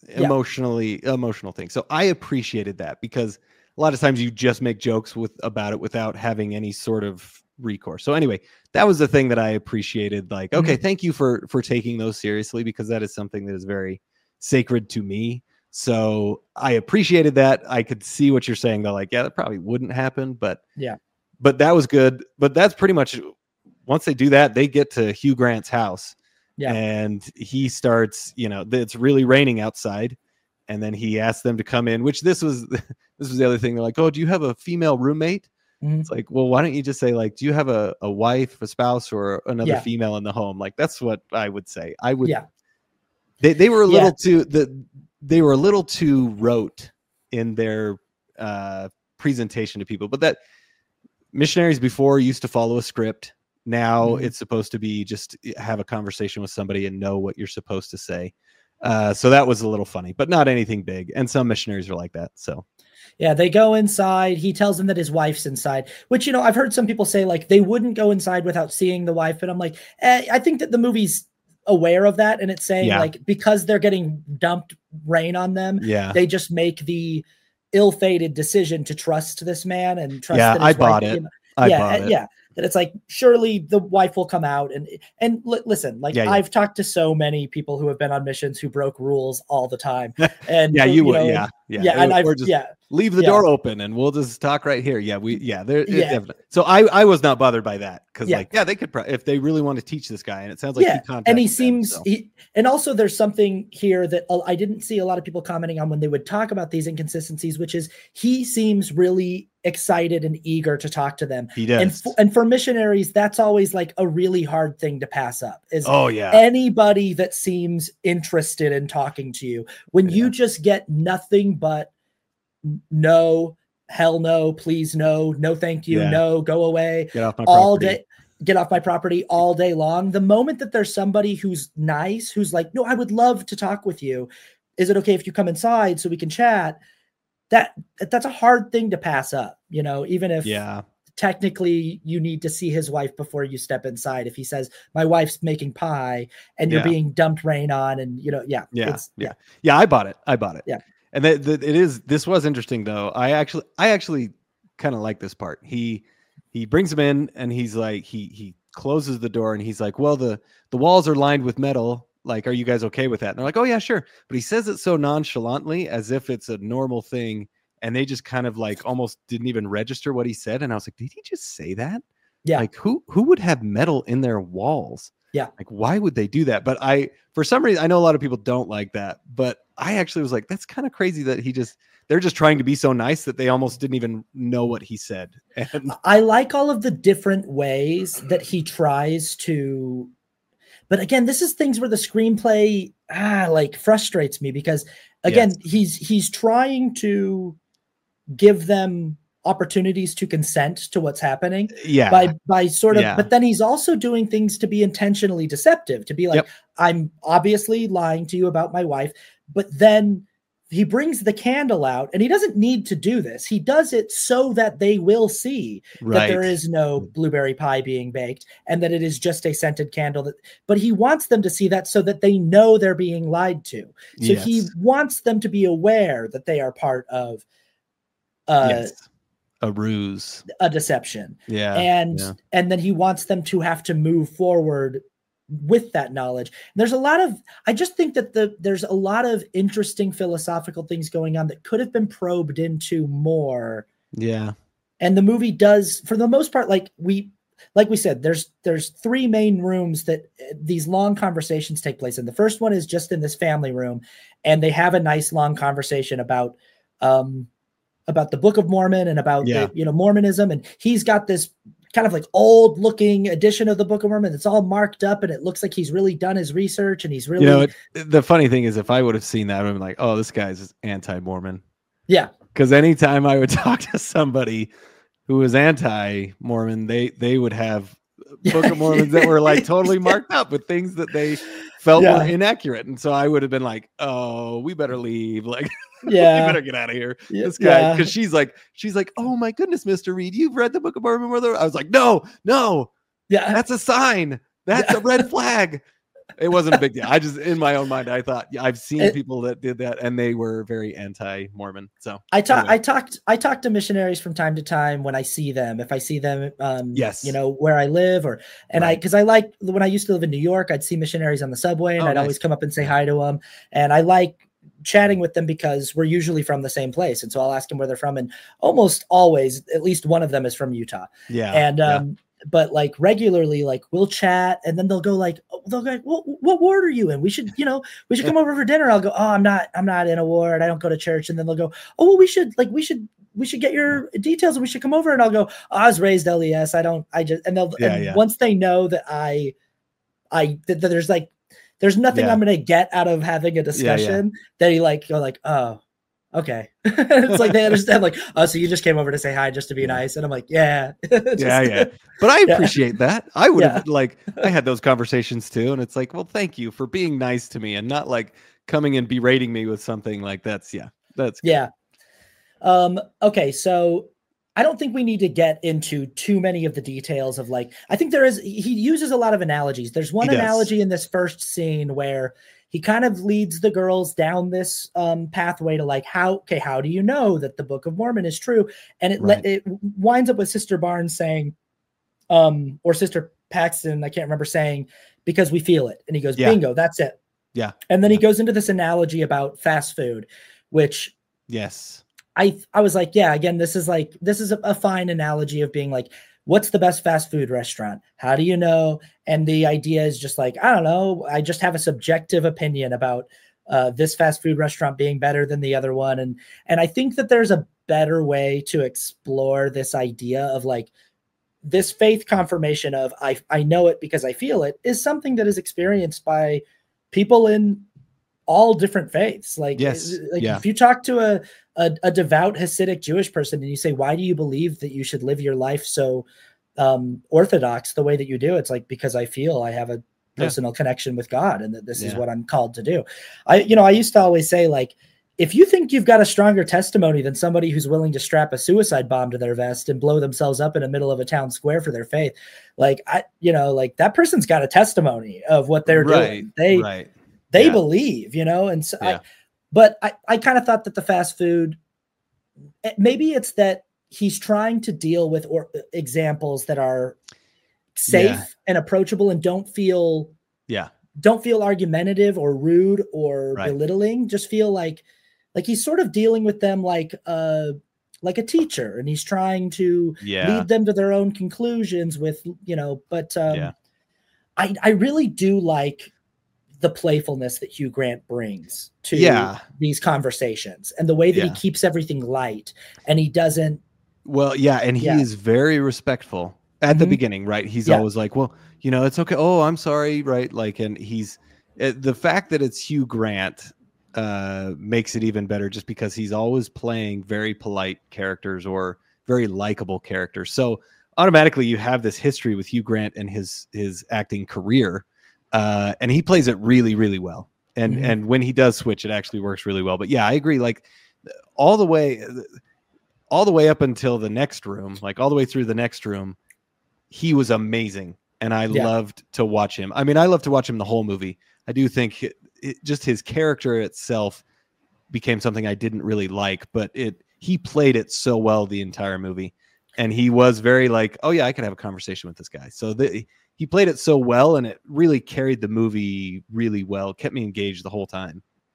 emotional thing. So I appreciated that, because a lot of times you just make jokes about it without having any sort of recourse. So anyway, that was the thing that I appreciated. Like, okay, thank you for taking those seriously, because that is something that is very sacred to me. So I appreciated that. I could see what you're saying though. Like, that probably wouldn't happen, but that was good. But that's pretty much, once they do that, they get to Hugh Grant's house. And he starts, it's really raining outside. And then he asked them to come in, which this was the other thing. They're like, oh, do you have a female roommate? It's like, well, why don't you just say, like, do you have a wife, a spouse, or another female in the home? Like, that's what I would say. I would. They were a little they were a little too rote in their presentation to people. But that missionaries before used to follow a script. Now it's supposed to be just have a conversation with somebody and know what you're supposed to say. So that was a little funny, but not anything big. And some missionaries are like that. So. Yeah, they go inside. He tells them that his wife's inside, which, I've heard some people say, like, they wouldn't go inside without seeing the wife. But I'm like, I think that the movie's aware of that. And it's saying, like, because they're getting dumped rain on them, they just make the ill-fated decision to trust this man and trust that his I bought it. I bought it. Yeah. That it's like, surely the wife will come out and listen, like, I've talked to so many people who have been on missions who broke rules all the time. And you would. And I've leave the door open and we'll just talk right here. So I was not bothered by that, because they could if they really want to teach this guy, and it sounds like he seems and also there's something here that I didn't see a lot of people commenting on when they would talk about these inconsistencies, which is he seems really excited and eager to talk to them. He does. And for missionaries, that's always like a really hard thing to pass up, is anybody that seems interested in talking to you. When you just get nothing but no, hell no, please no, thank you, no, go away, get off my all property. day, get off my property all day long. The moment that there's somebody who's nice, who's like, no, I would love to talk with you. Is it okay if you come inside so we can chat? That's a hard thing to pass up, even if technically you need to see his wife before you step inside. If he says, my wife's making pie and you're being dumped rain on, and I bought it. Yeah. And this was interesting though. I actually kind of like this part. He brings him in and he's like, he closes the door and he's like, well, the walls are lined with metal. Like, are you guys okay with that? And they're like, oh yeah, sure. But he says it so nonchalantly, as if it's a normal thing. And they just kind of like almost didn't even register what he said. And I was like, did he just say that? Yeah. Like, who would have metal in their walls? Yeah. Like, why would they do that? But for some reason, I know a lot of people don't like that, but I actually was like, that's kind of crazy that they're just trying to be so nice that they almost didn't even know what he said. And I like all of the different ways that he tries to, but again, this is things where the screenplay like frustrates me, because again, he's trying to give them opportunities to consent to what's happening by sort of, but then he's also doing things to be intentionally deceptive, to be like, I'm obviously lying to you about my wife, but then he brings the candle out, and he doesn't need to do this. He does it so that they will see that there is no blueberry pie being baked and that it is just a scented candle. But he wants them to see that so that they know they're being lied to. So he wants them to be aware that they are part of a ruse, a deception. And then he wants them to have to move forward with that knowledge. I just think that there's a lot of interesting philosophical things going on that could have been probed into more. Yeah. And the movie does, for the most part, like like we said, there's three main rooms that these long conversations take place in. The first one is just in this family room, and they have a nice long conversation about the Book of Mormon and about Mormonism, and he's got this kind of like old looking edition of the Book of Mormon. It's all marked up and it looks like he's really done his research and he's really, the funny thing is if I would have seen that, I'm like, oh, this guy's anti-Mormon. Yeah. Because anytime I would talk to somebody who was anti-Mormon, they would have Book of Mormons that were like totally marked up with things that they felt were inaccurate. And so I would have been like, oh, we better leave. Like, we better get out of here. This guy, because she's like, oh my goodness, Mr. Reed, you've read the Book of Mormon. I was like, no, that's a sign. That's a red flag. It wasn't a big deal. I just, in my own mind, I thought I've seen people that did that and they were very anti-Mormon. So I talk to missionaries from time to time when I see them. If I see them, where I live, because I like, when I used to live in New York, I'd see missionaries on the subway and I'd always come up and say hi to them. And I like chatting with them because we're usually from the same place. And so I'll ask them where they're from. And almost always, at least one of them is from Utah. Yeah. And, but like regularly, like we'll chat and then they'll go like, what ward are you in? We should come over for dinner. I'll go, oh, I'm not in a ward. I don't go to church. And then they'll go, oh, well, we should get your details and we should come over. And I'll go, oh, I was raised LES. Once they know that there's nothing I'm going to get out of having a discussion, they go like, oh, okay. It's like they understand, like, oh, so you just came over to say hi just to be nice. And I'm like, yeah. But I appreciate that. I would have I had those conversations too. And it's like, well, thank you for being nice to me and not like coming and berating me with something like that's good. Yeah. Okay. So I don't think we need to get into too many of the details of like, I think he uses a lot of analogies. There's one analogy in this first scene where he kind of leads the girls down this pathway to like, how do you know that the Book of Mormon is true? And it winds up with Sister Barnes saying, or Sister Paxton, I can't remember, saying, because we feel it. And he goes, bingo, that's it. Yeah. And then he goes into this analogy about fast food, which I was like, yeah, again, this is a fine analogy of being like, what's the best fast food restaurant? How do you know? And the idea is just like, I don't know. I just have a subjective opinion about this fast food restaurant being better than the other one. And I think that there's a better way to explore this idea of like this faith confirmation of I know it because I feel it is something that is experienced by people in all different faiths. If you talk to a devout Hasidic Jewish person and you say, why do you believe that you should live your life so orthodox the way that you do? It's like, because I feel I have a personal connection with God and that this is what I'm called to do. I used to always say, like, if you think you've got a stronger testimony than somebody who's willing to strap a suicide bomb to their vest and blow themselves up in the middle of a town square for their faith, that person's got a testimony of what they're doing. They believe, and so I kind of thought that the fast food, maybe it's that he's trying to deal with examples that are safe and approachable and don't feel argumentative or rude or belittling. Just feel like he's sort of dealing with them like a teacher, and he's trying to lead them to their own conclusions with, I really do like the playfulness that Hugh Grant brings to these conversations and the way that he keeps everything light and he doesn't. Well, and he is very respectful at the beginning, right? He's always like, well, it's okay. Oh, I'm sorry. Right. Like, and he's the fact that it's Hugh Grant makes it even better just because he's always playing very polite characters or very likable characters. So automatically you have this history with Hugh Grant and his acting career. And he plays it really, really well. And when he does switch, it actually works really well. But yeah, I agree. Like all the way up until the next room, like all the way through the next room, he was amazing. And I loved to watch him. I mean, I love to watch him the whole movie. I do think just his character itself became something I didn't really like, but he played it so well the entire movie. And he was very like, oh yeah, I could have a conversation with this guy. So he played it so well, and it really carried the movie really well, kept me engaged the whole time.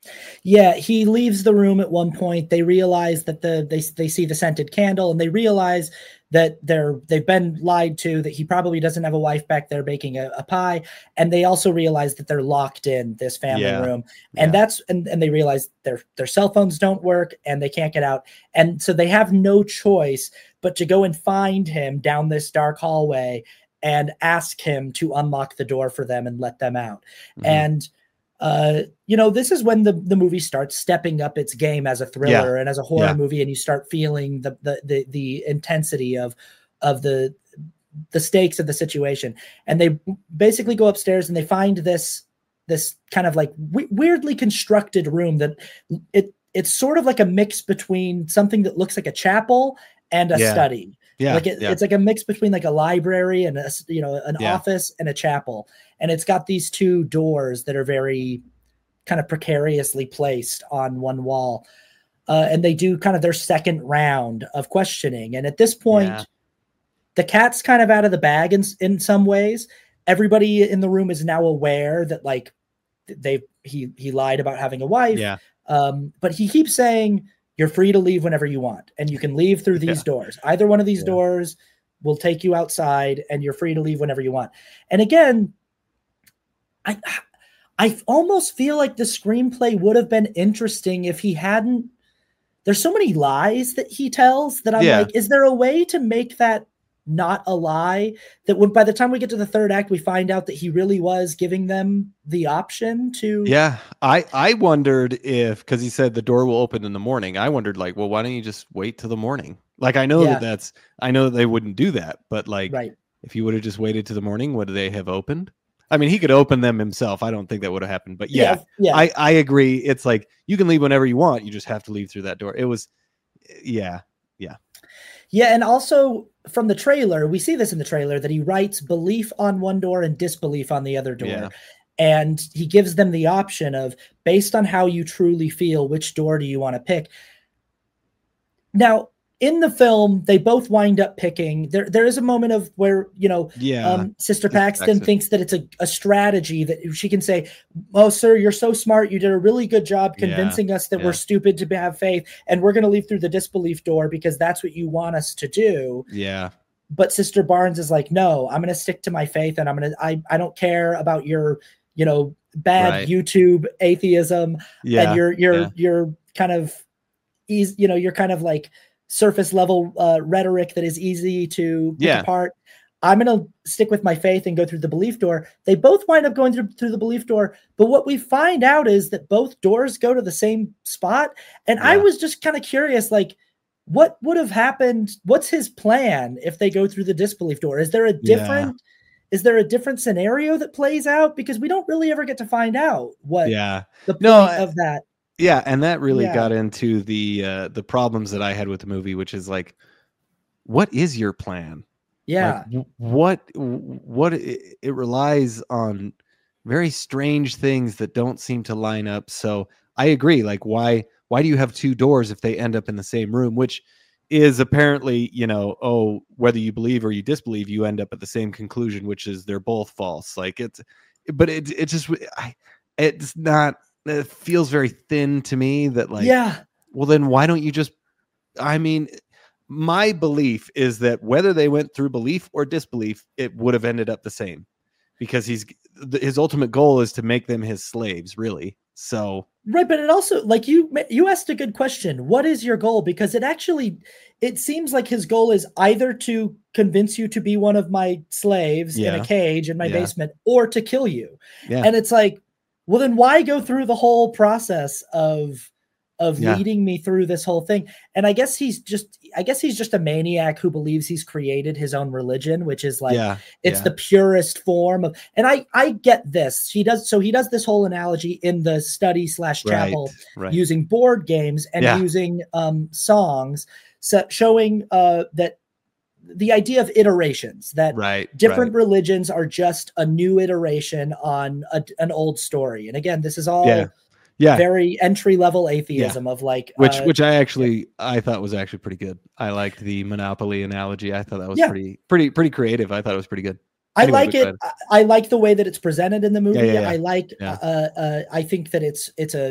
Yeah, he leaves the room at one point. They realize that they see the scented candle, and they realize that they've been lied to, that he probably doesn't have a wife back there baking a pie. And they also realize that they're locked in this family room. And and they realize their cell phones don't work and they can't get out. And so they have no choice but to go and find him down this dark hallway and ask him to unlock the door for them and let them out. And this is when the movie starts stepping up its game as a thriller and as a horror movie, and you start feeling the intensity of the stakes of the situation. And they basically go upstairs and they find this kind of like weirdly constructed room that it's sort of like a mix between something that looks like a chapel and a study. Yeah, it's like a mix between like a library and an office and a chapel. And it's got these two doors that are very kind of precariously placed on one wall. And they do kind of their second round of questioning. And at this point, the cat's kind of out of the bag in some ways. Everybody in the room is now aware that like he lied about having a wife. Yeah. But he keeps saying, you're free to leave whenever you want, and you can leave through these doors. Either one of these doors will take you outside, and you're free to leave whenever you want. And again, I almost feel like the screenplay would have been interesting if he hadn't. There's so many lies that he tells that I'm like, is there a way to make that not a lie? That when by the time we get to the third act, we find out that he really was giving them the option to. Yeah, I wondered if, because he said the door will open in the morning. I wondered like, well, why don't you just wait till the morning? Like I know I know that they wouldn't do that, but like if you would have just waited to the morning, would they have opened? I mean, he could open them himself. I don't think that would have happened, but I agree. It's like you can leave whenever you want. You just have to leave through that door. It was, yeah. And also from the trailer, we see this in the trailer that he writes belief on one door and disbelief on the other door. Yeah. And he gives them the option of, based on how you truly feel, which door do you want to pick? Now, in the film, they both wind up picking. There is a moment of where, Sister Paxton thinks that it's a strategy that she can say, oh, sir, you're so smart. You did a really good job convincing us that we're stupid to have faith. And we're going to leave through the disbelief door because that's what you want us to do. Yeah. But Sister Barnes is like, no, I'm going to stick to my faith. And I don't care about your, bad YouTube atheism. And your kind of easy, you're kind of like surface level rhetoric that is easy to pick apart. I'm going to stick with my faith and go through the belief door. They both wind up going through the belief door. But what we find out is that both doors go to the same spot. And I was just kind of curious, like, what would have happened? What's his plan if they go through the disbelief door? Is there a different scenario that plays out? Because we don't really ever get to find out what the point of that. Yeah, and that really got into the problems that I had with the movie, which is like, what is your plan? Yeah, like, what it relies on very strange things that don't seem to line up. So I agree. Like, why do you have two doors if they end up in the same room? Which is apparently, whether you believe or you disbelieve, you end up at the same conclusion, which is they're both false. Like it's not. It feels very thin to me that like, well, then why don't you just, I mean, my belief is that whether they went through belief or disbelief, it would have ended up the same, because his ultimate goal is to make them his slaves, really. So. Right. But it also, like you asked a good question. What is your goal? Because it seems like his goal is either to convince you to be one of my slaves in a cage in my basement, or to kill you. Yeah. And it's like, well, then why go through the whole process of leading me through this whole thing? And I guess he's just a maniac who believes he's created his own religion, which is like, it's the purest form of, and I get this. He does this whole analogy in the study/chapel using board games and using songs, showing that the idea of iterations, that different religions are just a new iteration on an old story. And again, this is all very entry level atheism of like, which I thought was actually pretty good. I liked the Monopoly analogy. I thought that was pretty creative. I thought it was pretty good. Anyway, I like it. I like the way that it's presented in the movie. I like, I think that it's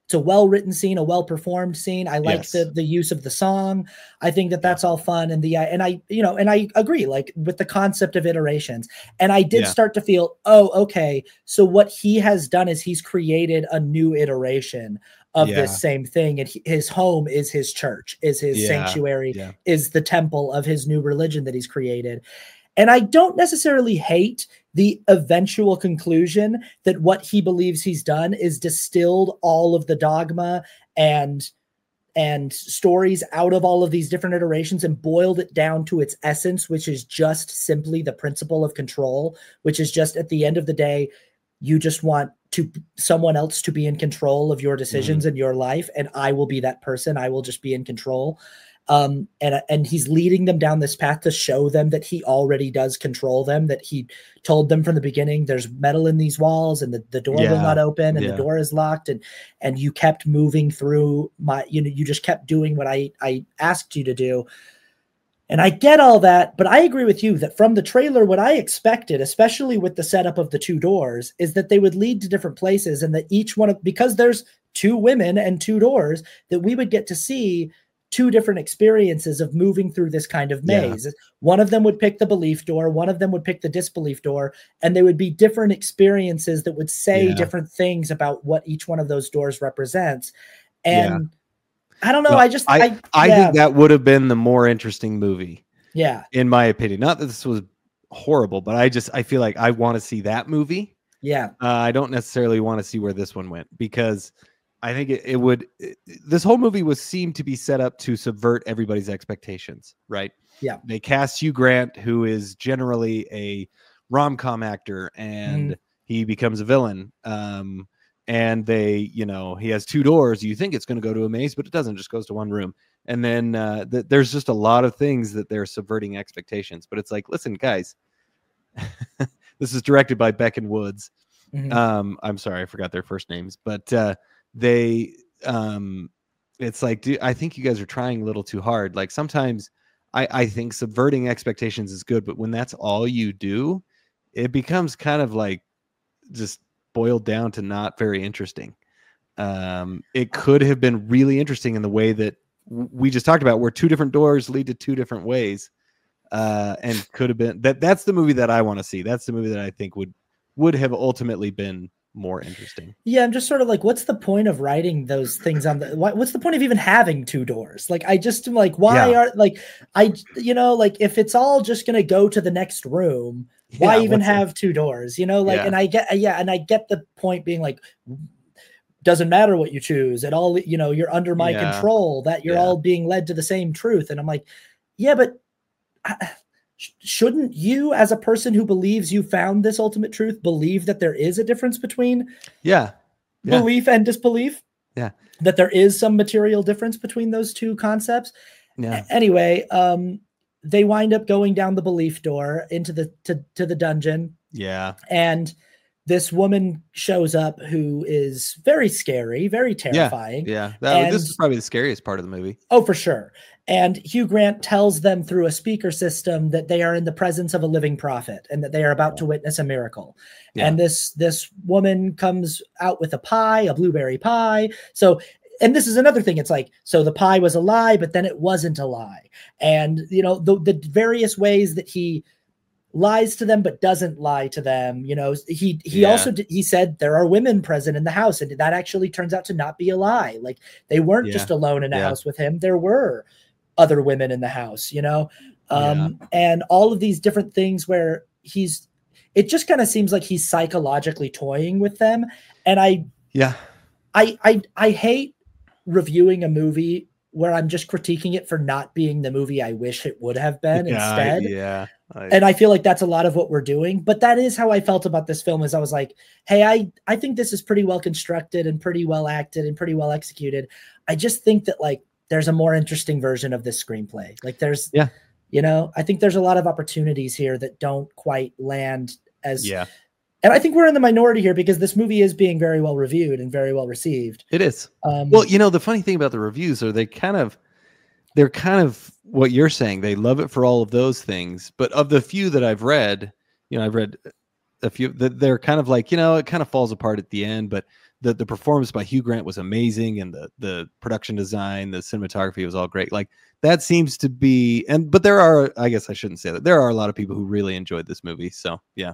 it's a well-written scene, a well-performed scene. I like Yes. the use of the song. I think that that's all fun. And I agree, like, with the concept of iterations. And I did start to feel, oh, okay, so what he has done is he's created a new iteration of this same thing. And his home is his church, is his sanctuary, is the temple of his new religion that he's created. And I don't necessarily hate the eventual conclusion that what he believes he's done is distilled all of the dogma and stories out of all of these different iterations and boiled it down to its essence, which is just simply the principle of control, which is just, at the end of the day, you just want someone else to be in control of your decisions in your life, and I will be that person. I will just be in control. And he's leading them down this path to show them that he already does control them, that he told them from the beginning, there's metal in these walls and the door will not open and the door is locked. And you kept moving through you just kept doing what I asked you to do. And I get all that, but I agree with you that from the trailer, what I expected, especially with the setup of the two doors, is that they would lead to different places, and that each one because there's two women and two doors, that we would get to see two different experiences of moving through this kind of maze. One of them would pick the belief door, one of them would pick the disbelief door, and they would be different experiences that would say different things about what each one of those doors represents. And I don't know. Well, I think that would have been the more interesting movie. Yeah. In my opinion, not that this was horrible, but I feel like I want to see that movie. Yeah. I don't necessarily want to see where this one went, because I think this whole movie seemed to be set up to subvert everybody's expectations, right? Yeah. They cast Hugh Grant, who is generally a rom-com actor, and he becomes a villain. And he has two doors. You think it's going to go to a maze, but it doesn't. It just goes to one room. And then there's just a lot of things that they're subverting expectations. But it's like, listen, guys, this is directed by Beck and Woods. I'm sorry, I forgot their first names, but it's like, I think you guys are trying a little too hard. Like, sometimes I think subverting expectations is good, but when that's all you do, it becomes kind of like just boiled down to not very interesting. It could have been really interesting in the way that we just talked about, where two different doors lead to two different ways, and could have been that's the movie that I want to see. That's the movie that I think would have ultimately been more interesting. Yeah, I'm just sort of like, what's the point of writing those things on what's the point of even having two doors? Like, I just am like, why are if it's all just gonna go to the next room, why even have two doors? And I get the point being like, doesn't matter what you choose at all, you're under my control, that you're all being led to the same truth. And I'm like, but shouldn't you, as a person who believes you found this ultimate truth, believe that there is a difference between belief and disbelief? Yeah. That there is some material difference between those two concepts. Yeah. Anyway, they wind up going down the belief door into to the dungeon. Yeah. And this woman shows up who is very scary, very terrifying. Yeah. This is probably the scariest part of the movie. Oh, for sure. And Hugh Grant tells them through a speaker system that they are in the presence of a living prophet and that they are about to witness a miracle. Yeah. And this woman comes out with a blueberry pie. So, and this is another thing. It's like, so the pie was a lie, but then it wasn't a lie. And, the various ways that he lies to them, but doesn't lie to them. He also he said there are women present in the house, and that actually turns out to not be a lie. Like, they weren't just alone in a house with him. There were other women in the house, and all of these different things where it just kind of seems like he's psychologically toying with them. And I hate reviewing a movie where I'm just critiquing it for not being the movie I wish it would have been instead. Yeah. And I feel like that's a lot of what we're doing, but that is how I felt about this film. Is I was like, hey, I think this is pretty well constructed and pretty well acted and pretty well executed. I just think that, like, there's a more interesting version of this screenplay. Like, there's, I think there's a lot of opportunities here that don't quite land as, and I think we're in the minority here because this movie is being very well reviewed and very well received. It is. Well, the funny thing about the reviews are they're kind of what you're saying. They love it for all of those things. But of the few that I've read, I've read a few that they're kind of like, it kind of falls apart at the end, but the performance by Hugh Grant was amazing, and the production design, the cinematography was all great. Like that seems to be, but there are, I guess I shouldn't say that, there are a lot of people who really enjoyed this movie. So yeah.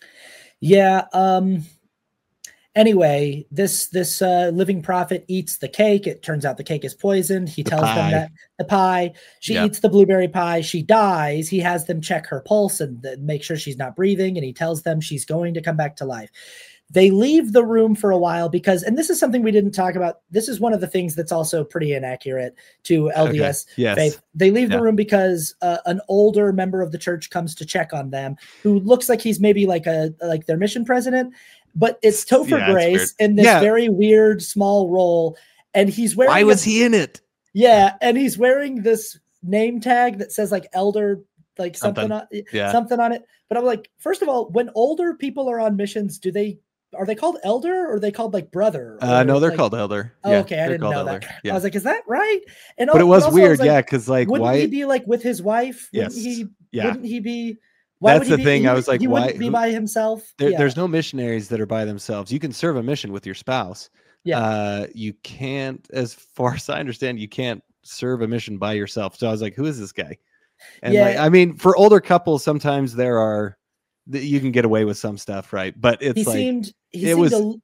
Anyway, this living prophet eats the cake. It turns out the cake is poisoned. He tells them that the pie. She eats the blueberry pie. She dies. He has them check her pulse and make sure she's not breathing. And he tells them she's going to come back to life. They leave the room for a while because, and this is something we didn't talk about. This is one of the things that's also pretty inaccurate to LDS faith. They leave the room because an older member of the church comes to check on them, who looks like he's maybe like their mission president. But it's Topher Grace in this very weird small role, and he's wearing. Why was he in it? Yeah, and he's wearing this name tag that says like elder, like something on it. But I'm like, first of all, when older people are on missions, are they called elder or are they called like brother? No, they're called elder. Oh, okay, I didn't know that. Yeah. I was like, is that right? And but it was weird, because like, wouldn't he be like with his wife? Yes. Wouldn't he be? That's the thing. I was like, he why wouldn't be by himself? There's no missionaries that are by themselves. You can serve a mission with your spouse. Yeah. You can't, as far as I understand, you can't serve a mission by yourself. So I was like, who is this guy? And like, I mean, for older couples, sometimes you can get away with some stuff, right? But it's he seemed a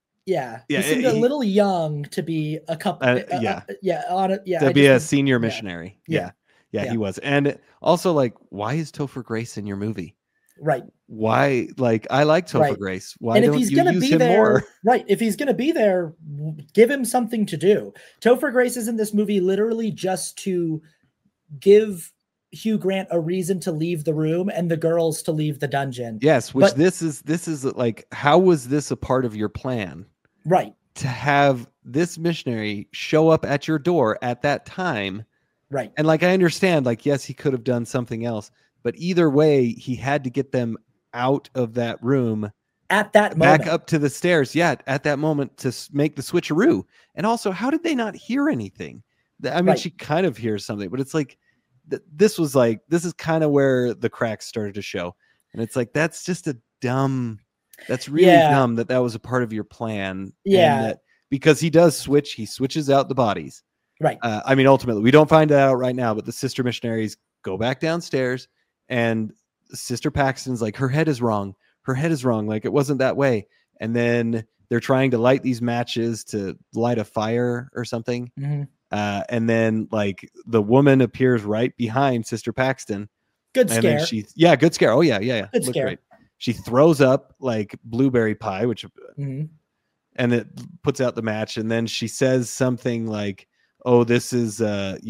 little young to be a couple. To be a senior missionary. Yeah, he was. And also, like, why is Topher Grace in your movie? Right. Why? Like, I like Topher Grace. Why and don't if he's you gonna use be him there, more? Right. If he's going to be there, give him something to do. Topher Grace is in this movie literally just to give Hugh Grant a reason to leave the room and the girls to leave the dungeon. Yes. Which this is like, how was this a part of your plan? Right. To have this missionary show up at your door at that time. Right. And like, I understand, like, yes, he could have done something else, but either way, he had to get them out of that room at that moment, back up to the stairs. Yeah. At that moment to make the switcheroo. And also, how did they not hear anything? I mean, she kind of hears something, but it's like, this is kind of where the cracks started to show. And it's like, that's just that's really dumb that was a part of your plan. Yeah. And because he switches out the bodies. Right. I mean, ultimately, we don't find it out right now, but the sister missionaries go back downstairs and Sister Paxton's like, her head is wrong. Like, it wasn't that way. And then they're trying to light these matches to light a fire or something. Mm-hmm. And then like the woman appears right behind Sister Paxton. Good scare. Good scare. Oh yeah. Good scare. Great. She throws up like blueberry pie, which, and it puts out the match. And then she says something like, "Oh, this is,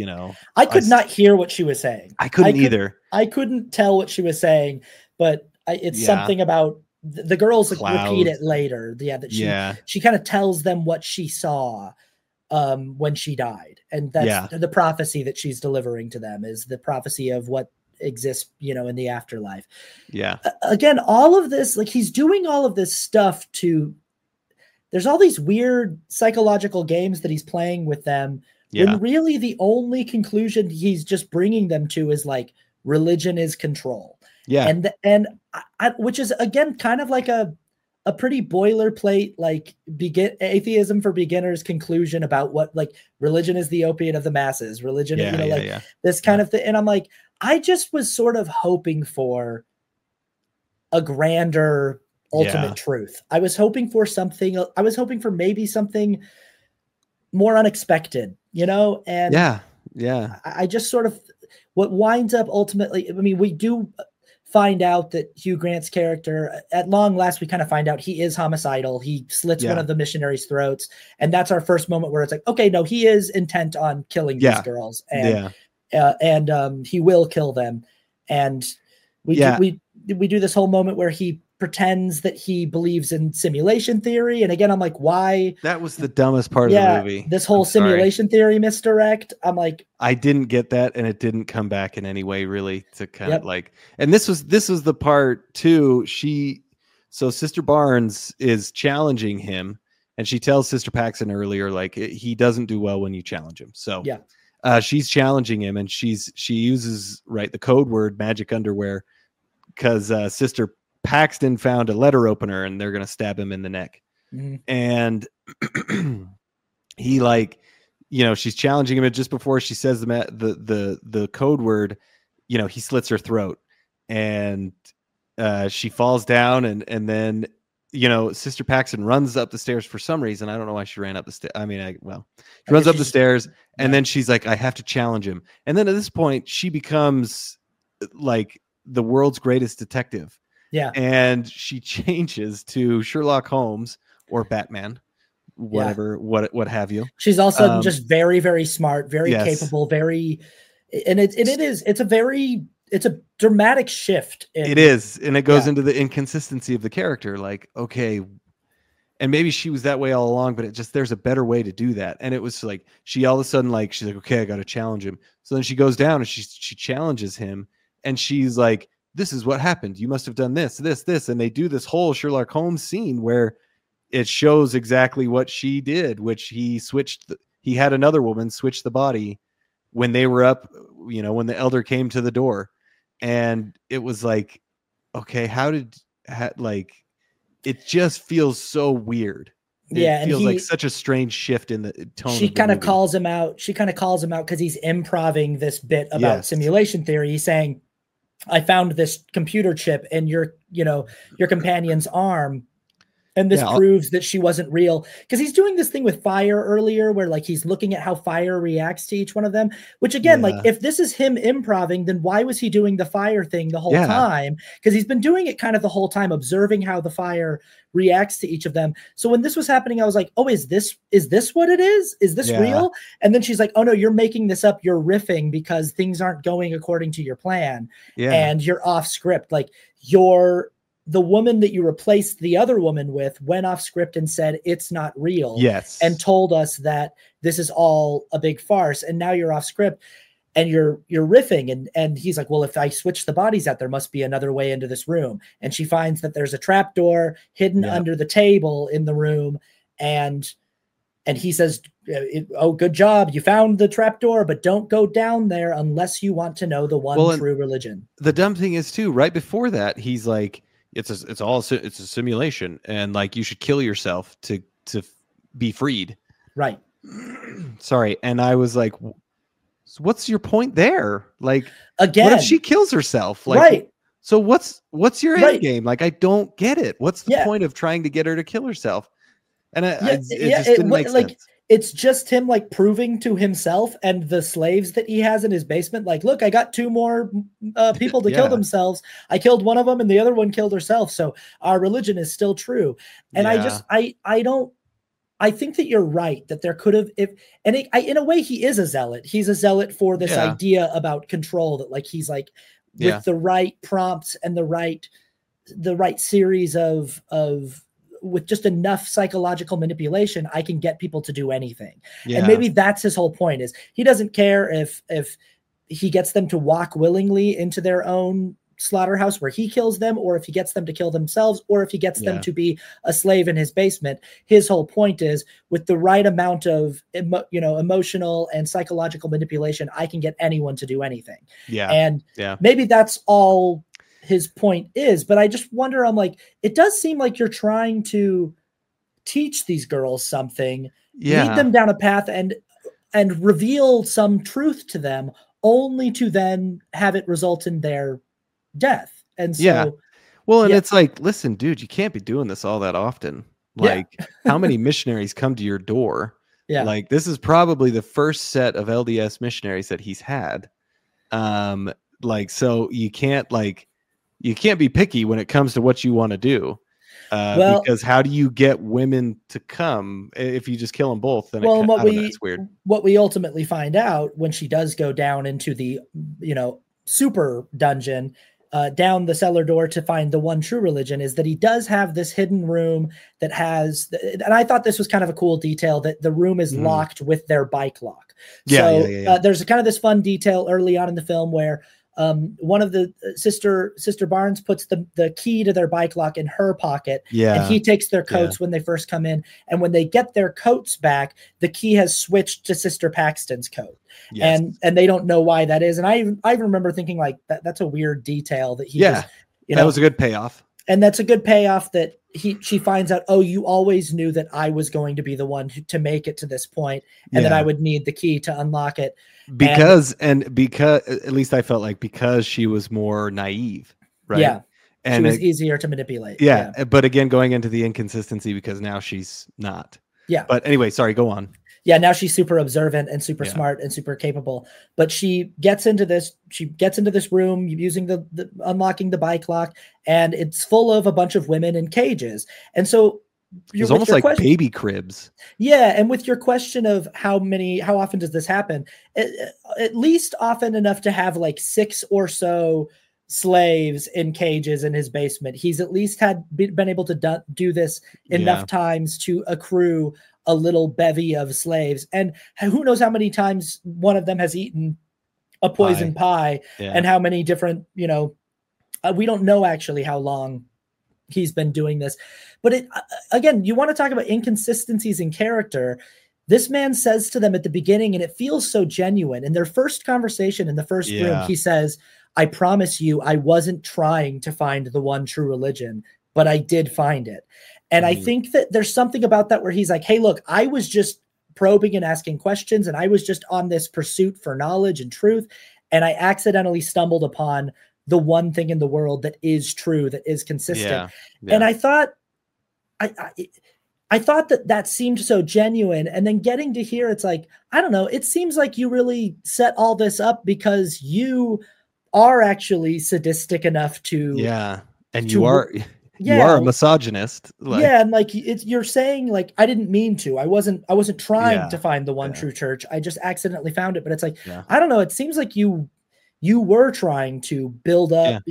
I could not hear what she was saying. I couldn't either. I couldn't tell what she was saying, but it's something about the girls repeat it later. Yeah. That she kind of tells them what she saw when she died, and that's the prophecy that she's delivering to them is the prophecy of what exists, in the afterlife. Again, all of this, like, he's doing all of this stuff there's all these weird psychological games that he's playing with them, when really the only conclusion he's just bringing them to is like religion is control. And which is again kind of like a pretty boilerplate, like atheism for beginners conclusion about what, like, religion is the opiate of the masses, religion, this kind of thing. And I'm like, I just was sort of hoping for a grander ultimate truth. I was hoping for something. I was hoping for maybe something more unexpected, and I just sort of, what winds up ultimately, I mean, we do find out that Hugh Grant's character, at long last, we kind of find out he is homicidal. He slits one of the missionaries' throats. And that's our first moment where it's like, okay, no, he is intent on killing these girls. And, he will kill them. And we do this whole moment where he pretends that he believes in simulation theory. And again, I'm like, why? That was the dumbest part of the movie. This whole simulation theory misdirect. I'm like, I didn't get that, and it didn't come back in any way really to kind of like, and this was the part too. So Sister Barnes is challenging him, and she tells Sister Paxton earlier, like, he doesn't do well when you challenge him. So she's challenging him, and she uses the code word magic underwear, because Sister Paxton found a letter opener and they're going to stab him in the neck. and he like, she's challenging him, and just before she says the code word, he slits her throat, and she falls down, and then Sister Paxton runs up the stairs for some reason. I don't know why she ran up the stairs. She runs up the stairs, and then she's like, I have to challenge him. And then at this point, she becomes like the world's greatest detective. Yeah. And she changes to Sherlock Holmes or Batman, whatever, what have you. She's all of a sudden just very, very smart, very capable, it's a dramatic shift. It is. And it goes into the inconsistency of the character. Like, okay, and maybe she was that way all along, but there's a better way to do that. And it was like, she all of a sudden, like, she's like, okay, I got to challenge him. So then she goes down and she challenges him, and she's like, this is what happened. You must have done this. And they do this whole Sherlock Holmes scene where it shows exactly what she did, which he had another woman switch the body when they were up, when the elder came to the door. And it was like, okay, it just feels so weird. It feels like such a strange shift in the tone. She kind of calls him out because he's improving this bit about simulation theory. He's saying, I found this computer chip in your companion's arm, and this proves that she wasn't real, because he's doing this thing with fire earlier where like he's looking at how fire reacts to each one of them, which again, like if this is him improving, then why was he doing the fire thing the whole time? Because he's been doing it kind of the whole time, observing how the fire reacts to each of them. So when this was happening, I was like, oh, is this what it is? Is this real? And then she's like, oh no, you're making this up. You're riffing because things aren't going according to your plan. And you're off script. Like the woman that you replaced the other woman with went off script and said it's not real. And told us that this is all a big farce. And now you're off script and you're riffing. And he's like, well, if I switch the bodies out, there must be another way into this room. And she finds that there's a trap door hidden under the table in the room. And he says, oh, good job. You found the trap door, but don't go down there unless you want to know the one true religion. The dumb thing is too, right before that, he's like, it's a simulation, and like you should kill yourself to be freed. Right. Sorry. And I was like, so what's your point there? Like, again, what if she kills herself? Like, so what's your end game? Like, I don't get it. What's the point of trying to get her to kill herself? And it just didn't make sense. It's just him like proving to himself and the slaves that he has in his basement, like, look, I got 2 more people to kill themselves. I killed one of them and the other one killed herself. So our religion is still true. And I think that you're right, that there could have, in a way he is a zealot. He's a zealot for this idea about control, that like, he's like with the right prompts and the right series of with just enough psychological manipulation, I can get people to do anything. And maybe that's his whole point, is he doesn't care if he gets them to walk willingly into their own slaughterhouse where he kills them, or if he gets them to kill themselves, or if he gets them to be a slave in his basement. His whole point is, with the right amount of emotional and psychological manipulation, I can get anyone to do anything. And maybe that's all his point is, but I just wonder, I'm like, it does seem like you're trying to teach these girls something, lead them down a path and reveal some truth to them, only to then have it result in their death. And so and it's like, listen, dude, you can't be doing this all that often. Like, how many missionaries come to your door? Like, this is probably the first set of LDS missionaries that he's had. Like, so you can't be picky when it comes to what you want to do, because how do you get women to come if you just kill them both? Then it's weird. What we ultimately find out when she does go down into the super dungeon, down the cellar door to find the one true religion, is that he does have this hidden room that has, and I thought this was kind of a cool detail, that the room is locked with their bike lock. There's kind of this fun detail early on in the film where one of the Sister Barnes puts the key to their bike lock in her pocket, and he takes their coats when they first come in. And when they get their coats back, the key has switched to Sister Paxton's coat, and they don't know why that is. And I remember thinking, like, that's a weird detail that he, that was a good payoff. And that's a good payoff that she finds out, oh, you always knew that I was going to be the one to make it to this point, and that I would need the key to unlock it. Because at least I felt like because she was more naive, right? Yeah. And she was easier to manipulate. Yeah. But again, going into the inconsistency because now she's not. Yeah. But anyway, sorry, go on. Yeah, now she's super observant and super smart and super capable. But she gets into this room using the unlocking the bike lock, and it's full of a bunch of women in cages. And so it's almost like baby cribs. Yeah, and with your question of how often does this happen? At least often enough to have like 6 or so slaves in cages in his basement. He's at least been able to do this enough times to accrue a little bevy of slaves, and who knows how many times one of them has eaten a poison pie and how many different, we don't know actually how long he's been doing this. But again, you want to talk about inconsistencies in character. This man says to them at the beginning, and it feels so genuine. In their first conversation in the first room, he says, I promise you, I wasn't trying to find the one true religion, but I did find it. And I think that there's something about that where he's like, hey, look, I was just probing and asking questions, and I was just on this pursuit for knowledge and truth. And I accidentally stumbled upon the one thing in the world that is true, that is consistent. And I thought, I thought that seemed so genuine. And then getting to hear, it's like, I don't know, it seems like you really set all this up because you are actually sadistic enough to. Yeah. And you are a misogynist. And like you're saying, like, I didn't mean to. I wasn't trying to find the one true church. I just accidentally found it. But it's like, I don't know. It seems like you were trying to build a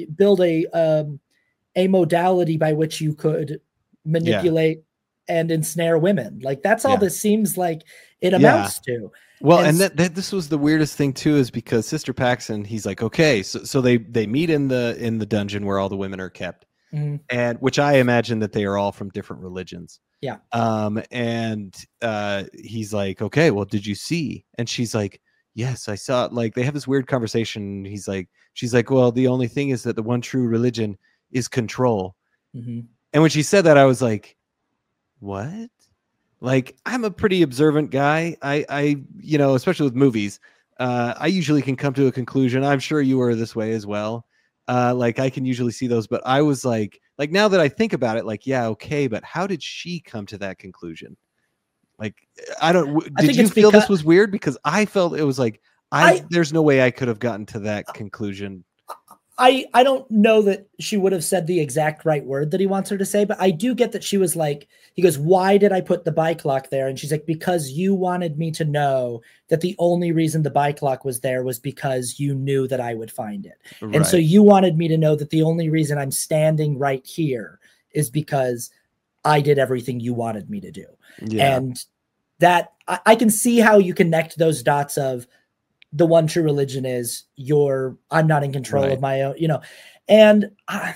modality by which you could manipulate and ensnare women. Like that's all this seems like it amounts to. Well, and this was the weirdest thing too, is because Sister Paxton, he's like, okay, so they meet in the dungeon where all the women are kept. And which I imagine that they are all from different religions. Yeah. And he's like, okay, well, did you see? And she's like, yes, I saw. Like they have this weird conversation. She's like, well, the only thing is that the one true religion is control. And when she said that, I was like, what? Like, I'm a pretty observant guy. I especially with movies, I usually can come to a conclusion. I'm sure you are this way as well. Like I can usually see those, but I was like now that I think about it, like, yeah, okay, but how did she come to that conclusion? Like, did you feel this was weird? Because I felt it was like, there's no way I could have gotten to that conclusion. I don't know that she would have said the exact right word that he wants her to say, but I do get that she was like, he goes, why did I put the bike lock there? And she's like, because you wanted me to know that the only reason the bike lock was there was because you knew that I would find it. Right. And so you wanted me to know that the only reason I'm standing right here is because I did everything you wanted me to do. Yeah. And that I can see how you connect those dots of, the one true religion is I'm not in control of my own, and I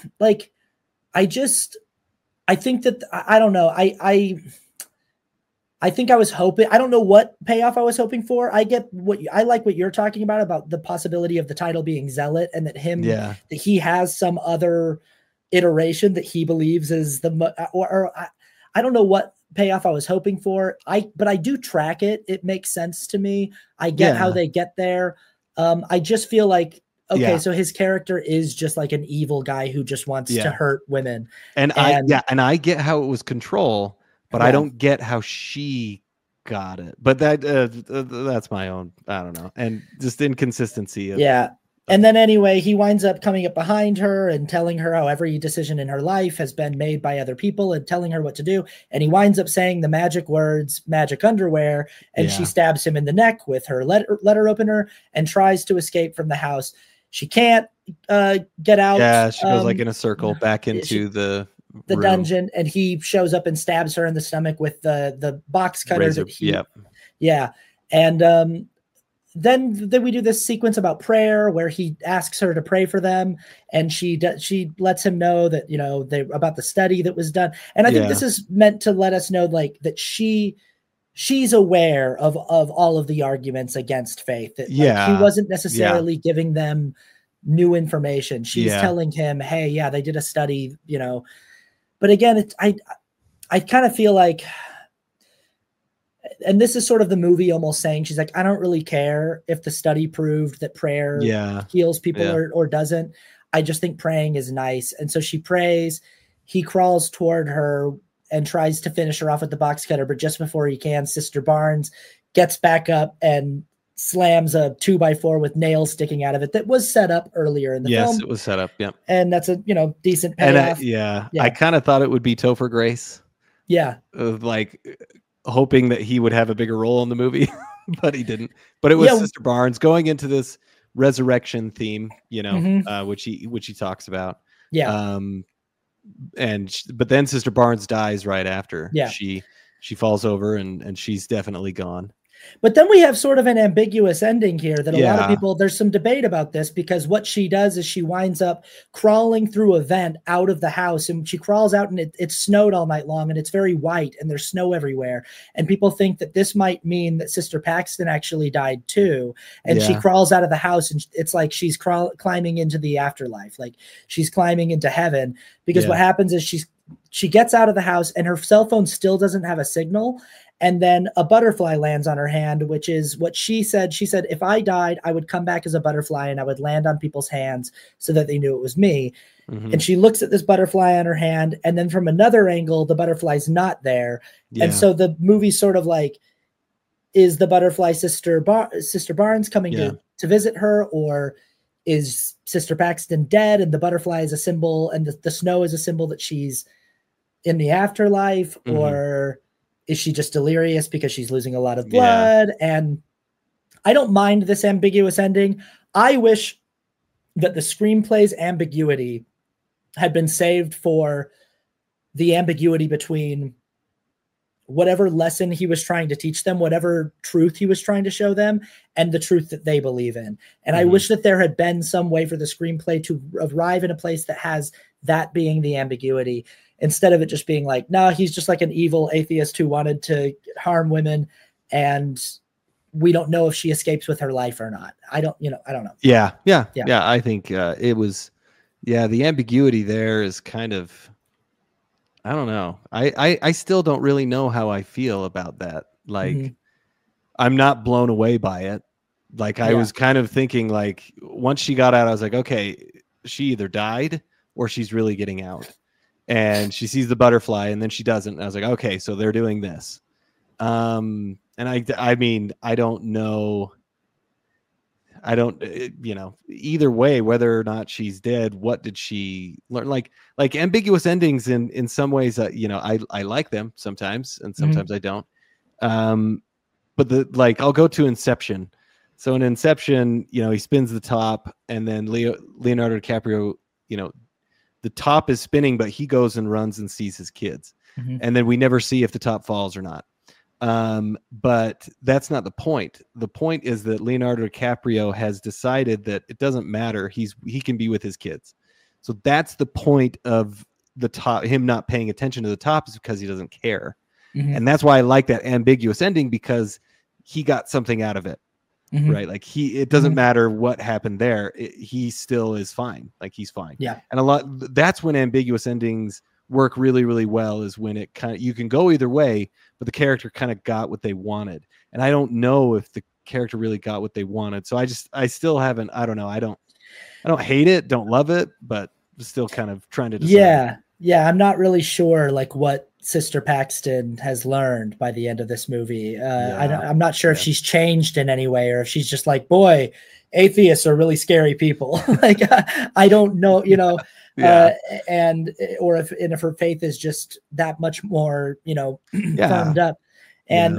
think that, I don't know. I think I was hoping, I don't know what payoff I was hoping for. I get I like what you're talking about the possibility of the title being Zealot, and that that he has some other iteration that he believes is I don't know what payoff I was hoping for. But I do track it. It makes sense to me. I get how they get there. I just feel like, okay, so his character is just like an evil guy who just wants to hurt women. And I get how it was control, but I don't get how she got it. But that's my own, I don't know. And just inconsistency. And then anyway, he winds up coming up behind her and telling her how every decision in her life has been made by other people and telling her what to do. And he winds up saying the magic words, magic underwear, and she stabs him in the neck with her letter opener and tries to escape from the house. She can't get out. Yeah, she goes like in a circle back into the dungeon, and he shows up and stabs her in the stomach with the box cutter. Razor, And then we do this sequence about prayer where he asks her to pray for them, and she lets him know that, about the study that was done. And I think this is meant to let us know, like, that she's aware of all of the arguments against faith, that he wasn't necessarily giving them new information. She's telling him, hey, yeah, they did a study, you know, but again, I kind of feel like, and this is sort of the movie almost saying, she's like, I don't really care if the study proved that prayer heals people or doesn't. I just think praying is nice. And so she prays, he crawls toward her and tries to finish her off with the box cutter. But just before he can, Sister Barnes gets back up and slams a 2x4 with nails sticking out of it that was set up earlier in the film. Yes, it was set up. Yeah. And that's a, you know, decent payoff. And I kind of thought it would be Topher Grace. Yeah. Like hoping that he would have a bigger role in the movie, but he didn't. But it was Sister Barnes going into this resurrection theme, you know, which he talks about. Yeah. But then Sister Barnes dies right after. Yeah. She falls over and she's definitely gone. But then we have sort of an ambiguous ending here that a lot of people, there's some debate about this, because what she does is she winds up crawling through a vent out of the house, and she crawls out and it snowed all night long and it's very white and there's snow everywhere. And people think that this might mean that Sister Paxton actually died too. And she crawls out of the house and it's like she's climbing into the afterlife. Like she's climbing into heaven, because what happens is she gets out of the house and her cell phone still doesn't have a signal. And then a butterfly lands on her hand, which is what she said. She said, if I died, I would come back as a butterfly and I would land on people's hands so that they knew it was me. And she looks at this butterfly on her hand. And then from another angle, the butterfly's not there. And so the movie's sort of like, is the butterfly Sister Barnes coming to visit her, or is Sister Paxton dead and the butterfly is a symbol and the snow is a symbol that she's in the afterlife, or is she just delirious because she's losing a lot of blood? And I don't mind this ambiguous ending. I wish that the screenplay's ambiguity had been saved for the ambiguity between whatever lesson he was trying to teach them, whatever truth he was trying to show them, and the truth that they believe in. And I wish that there had been some way for the screenplay to arrive in a place that has that being the ambiguity, instead of it just being like, no, he's just like an evil atheist who wanted to harm women, and we don't know if she escapes with her life or not. I don't know. Yeah. I think it was, the ambiguity there is kind of, I don't know. I still don't really know how I feel about that. Like, I'm not blown away by it. Like, I was kind of thinking, like, once she got out, I was like, okay, she either died or she's really getting out. And she sees the butterfly and then she doesn't. And I was like, okay, so they're doing this. And I mean, I don't know. I don't, either way, whether or not she's dead, what did she learn? Like ambiguous endings in some ways, I like them sometimes and sometimes I don't. But I'll go to Inception. So in Inception, he spins the top and then Leonardo DiCaprio, the top is spinning, but he goes and runs and sees his kids. And then we never see if the top falls or not. But that's not the point. The point is that Leonardo DiCaprio has decided that it doesn't matter. He can be with his kids. So that's the point of the top, him not paying attention to the top, is because he doesn't care. And that's why I like that ambiguous ending, because he got something out of it. Right. Like it doesn't matter what happened there. He still is fine. Like he's fine. Yeah. And that's when ambiguous endings work really, really well, is when it you can go either way, but the character kind of got what they wanted. And I don't know if the character really got what they wanted. So I still haven't, I don't know. I don't hate it. Don't love it, but still kind of trying to decide. Yeah. I'm not really sure like what Sister Paxton has learned by the end of this movie. I'm not sure if she's changed in any way, or if she's just like, boy, atheists are really scary people. Like, I don't know, or if her faith is just that much more, firmed up. And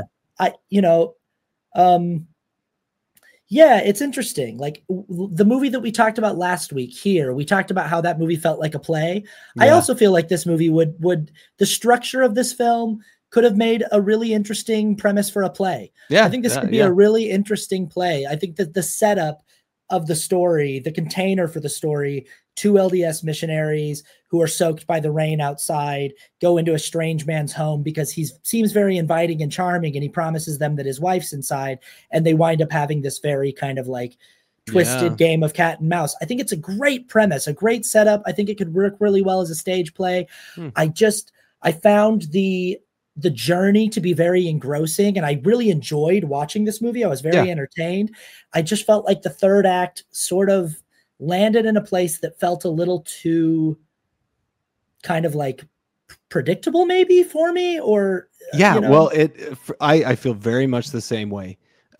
it's interesting. Like the movie that we talked about last week here, we talked about how that movie felt like a play. I also feel like this movie would the structure of this film could have made a really interesting premise for a play. I think this could be a really interesting play. I think that the setup of the story, the container for the story, two LDS missionaries who are soaked by the rain outside go into a strange man's home because he seems very inviting and charming, and he promises them that his wife's inside, and they wind up having this very kind of like twisted game of cat and mouse. I think it's a great premise, a great setup. I think it could work really well as a stage play. I found the journey to be very engrossing, and I really enjoyed watching this movie. I was very entertained. I just felt like the third act sort of landed in a place that felt a little too kind of like predictable maybe for me, or well, I feel very much the same way.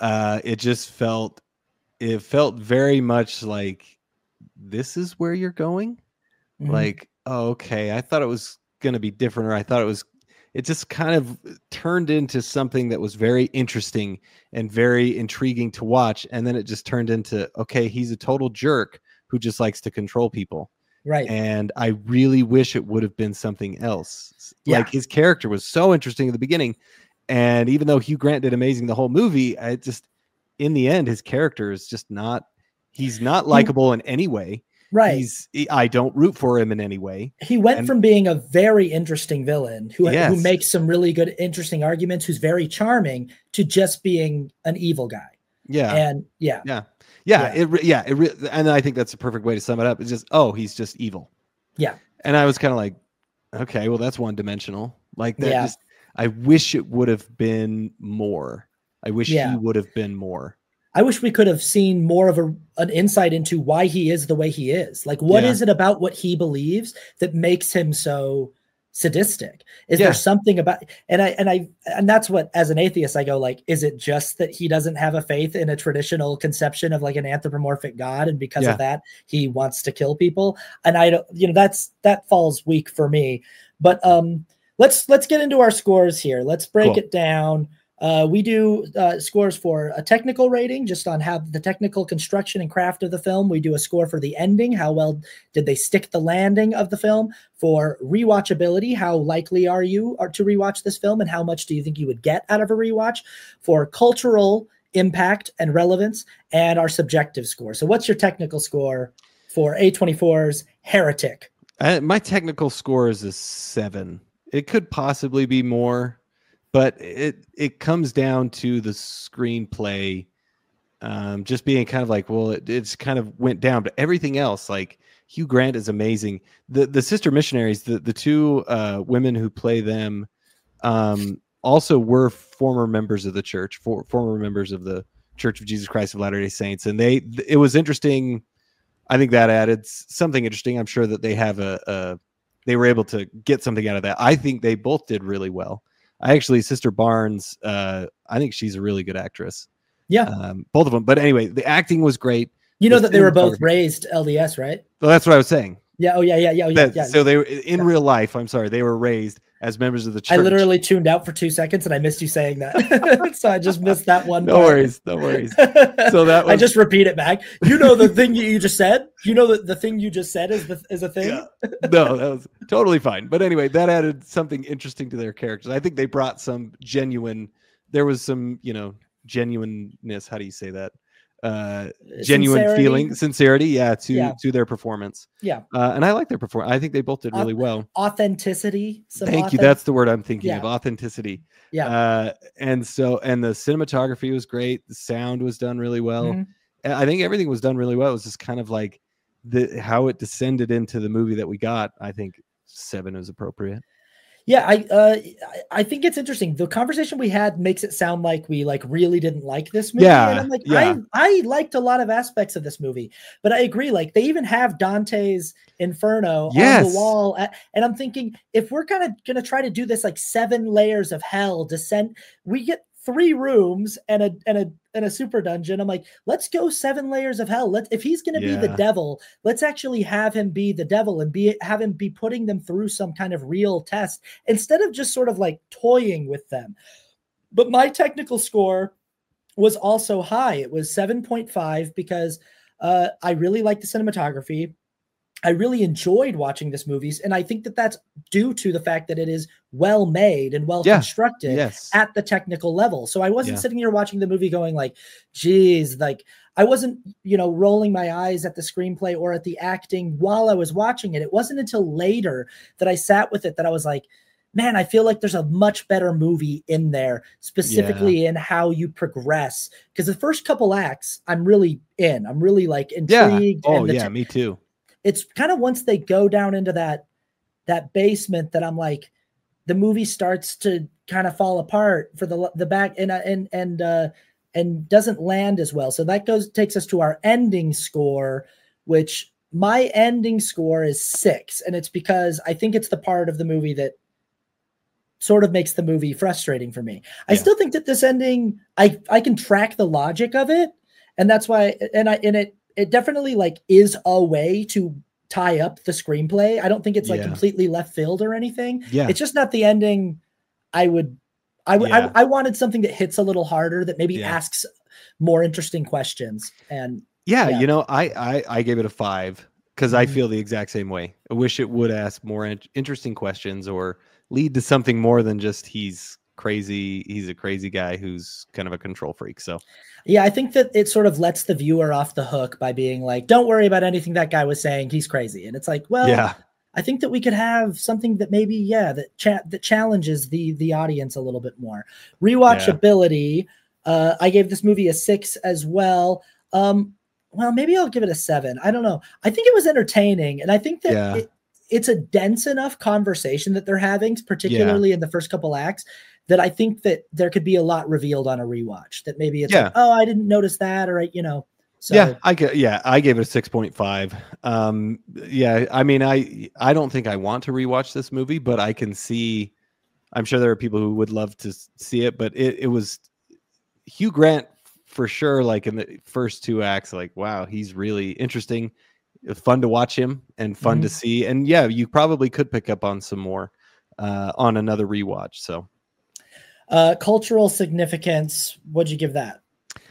It felt very much like, this is where you're going. Like, oh, okay, I thought it was going to be different, or it just kind of turned into something that was very interesting and very intriguing to watch. And then it just turned into, okay, he's a total jerk who just likes to control people. Right. And I really wish it would have been something else. Like, his character was so interesting at the beginning. And even though Hugh Grant did amazing the whole movie, in the end, his character is just he's not likable in any way. Right. I don't root for him in any way. He went from being a very interesting villain who makes some really good, interesting arguments, who's very charming, to just being an evil guy. Yeah. And and I think that's a perfect way to sum it up. It's just, he's just evil. Yeah. And I was kind of like, okay, well, that's one dimensional. Like that. I wish it would have been more. I wish he would have been more. I wish we could have seen more of an insight into why he is the way he is. Like, what is it about what he believes that makes him so sadistic? Is there something about, and that's what, as an atheist, I go like, is it just that he doesn't have a faith in a traditional conception of like an anthropomorphic God, and because of that, he wants to kill people? And I don't, that falls weak for me. But let's get into our scores here. Let's break it down. We do scores for a technical rating, just on how the technical construction and craft of the film. We do a score for the ending. How well did they stick the landing of the film? For rewatchability, how likely are you to rewatch this film, and how much do you think you would get out of a rewatch? For cultural impact and relevance, and our subjective score. So what's your technical score for A24's Heretic? My technical score is a 7. It could possibly be more, but it comes down to the screenplay just being kind of like, well, it's kind of went down. But everything else, like Hugh Grant is amazing. The sister missionaries, the two women who play them, also were former members of the church, former members of the Church of Jesus Christ of Latter-day Saints. And it was interesting. I think that added something interesting. I'm sure that they have they were able to get something out of that. I think they both did really well. Sister Barnes, I think she's a really good actress. Yeah. Both of them. But anyway, the acting was great. You know that they were both raised LDS, right? Well, that's what I was saying. Yeah. Oh, yeah. So they were in real life. I'm sorry. They were raised as members of the church. I literally tuned out for 2 seconds and I missed you saying that. So I just missed that one. No worries. So that was... I just repeat it back. You know, the thing you just said, that the thing you just said is a thing. Yeah. No, that was totally fine. But anyway, that added something interesting to their characters. I think they brought some there was some, genuineness. How do you say that? Genuine feeling, sincerity, to their performance. Yeah. And I like their performance. I think they both did really well. Authenticity. Thank you. That's the word I'm thinking of. Authenticity. Yeah. And the cinematography was great. The sound was done really well. Mm-hmm. I think everything was done really well. It was just kind of like how it descended into the movie that we got. I think 7 is appropriate. Yeah, I think it's interesting. The conversation we had makes it sound like we really didn't like this movie. Yeah, and I'm like, I liked a lot of aspects of this movie, but I agree. Like, they even have Dante's Inferno on the wall, and I'm thinking, if we're kind of gonna try to do this like 7 layers of hell descent, we get 3 rooms and a super dungeon. I'm like, let's go 7 layers of hell. If he's going to be the devil, let's actually have him be the devil and have him be putting them through some kind of real test instead of just sort of like toying with them. But my technical score was also high. It was 7.5 because I really like the cinematography. I really enjoyed watching this movies, and I think that that's due to the fact that it is well made and well constructed at the technical level. So I wasn't sitting here watching the movie going like, geez, like I wasn't, rolling my eyes at the screenplay or at the acting while I was watching it. It wasn't until later that I sat with it that I was like, man, I feel like there's a much better movie in there, specifically in how you progress. Because the first couple acts, I'm really in. I'm really like intrigued. Oh, yeah, me too. It's kind of once they go down into that basement that I'm like, the movie starts to kind of fall apart for the back and doesn't land as well. So that takes us to our ending score, which my ending score is 6. And it's because I think it's the part of the movie that sort of makes the movie frustrating for me. I still think that this ending, I can track the logic of it. And that's why, it definitely like is a way to tie up the screenplay. I don't think it's like completely left field or anything. Yeah. It's just not the ending I wanted something that hits a little harder, that maybe asks more interesting questions. And you know, I gave it a 5 because I feel the exact same way. I wish it would ask more interesting questions or lead to something more than just he's crazy. He's a crazy guy who's kind of a control freak. So yeah, I think that it sort of lets the viewer off the hook by being like, don't worry about anything that guy was saying. He's crazy. And it's like, well, I think that we could have something that maybe, that challenges the audience a little bit more. Rewatchability. I gave this movie a 6 as well. Well, maybe I'll give it a 7. I don't know. I think it was entertaining. And I think that it's a dense enough conversation that they're having, particularly in the first couple acts, that I think that there could be a lot revealed on a rewatch, that maybe it's like, oh, I didn't notice that. Or, so I gave it a 6.5. I mean, I don't think I want to rewatch this movie, but I can see, I'm sure there are people who would love to see it, but it was Hugh Grant for sure. Like in the first 2 acts, like, wow, he's really interesting, fun to watch him and fun to see. And you probably could pick up on some more on another rewatch. So cultural significance. What'd you give that?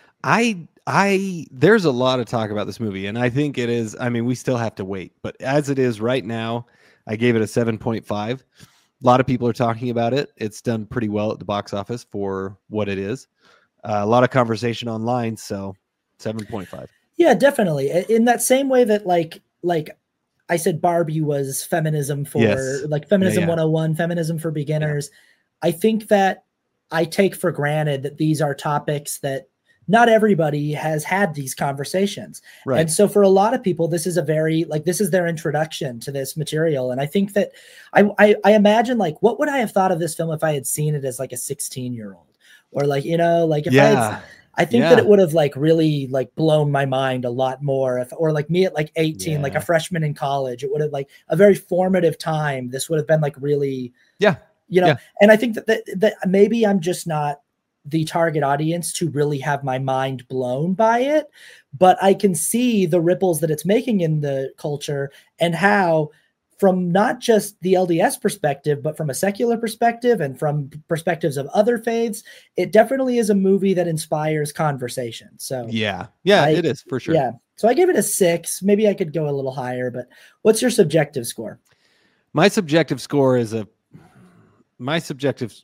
There's a lot of talk about this movie, and I think it is. I mean, we still have to wait, but as it is right now, I gave it a 7.5. A lot of people are talking about it. It's done pretty well at the box office for what it is. A lot of conversation online, so 7.5. Yeah, definitely. In that same way that like I said, Barbie was feminism for like feminism 101, feminism for beginners. I think that I take for granted that these are topics that not everybody has had these conversations. Right. And so for a lot of people, this is this is their introduction to this material. And I think that I imagine, like, what would I have thought of this film if I had seen it as like a 16-year-old, or like, if I think that it would have like really like blown my mind a lot more or like me at like 18, like a freshman in college, it would have like a very formative time. This would have been like really, and I think that maybe I'm just not the target audience to really have my mind blown by it, but I can see the ripples that it's making in the culture, and how, from not just the LDS perspective, but from a secular perspective and from perspectives of other faiths, it definitely is a movie that inspires conversation. So it is for sure. Yeah. So I gave it a 6. Maybe I could go a little higher, but what's your subjective score? My subjective score is my subjective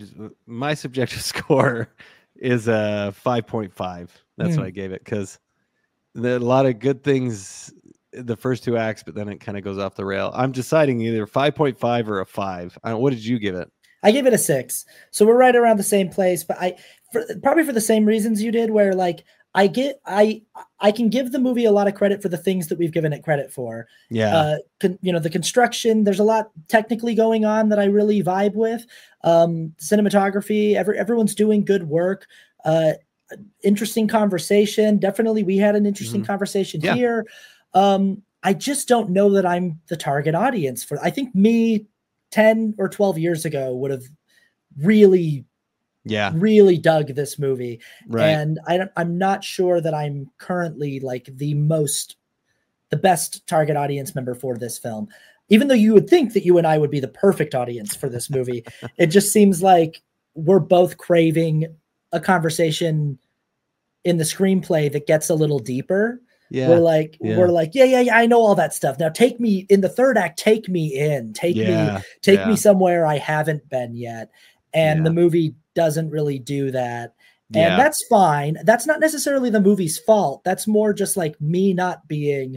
score is a 5.5. That's what I gave it, because there are a lot of good things the first 2 acts, but then it kind of goes off the rail. I'm deciding either 5.5 or a 5. What did you give it? I gave it a 6. So we're right around the same place, but probably for the same reasons you did, where like I can give the movie a lot of credit for the things that we've given it credit for. Yeah. The construction, there's a lot technically going on that I really vibe with. Cinematography, everyone's doing good work. Interesting conversation. Definitely we had an interesting conversation here. I just don't know that I'm the target audience for. I think me 10 or 12 years ago would have really dug this movie. Right. And I'm not sure that I'm currently like the best target audience member for this film, even though you would think that you and I would be the perfect audience for this movie. It just seems like we're both craving a conversation in the screenplay that gets a little deeper. Yeah. We're like, I know all that stuff. Now take me in the third act, take me in, take me somewhere I haven't been yet. And the movie doesn't really do that. And that's fine. That's not necessarily the movie's fault. That's more just like me not being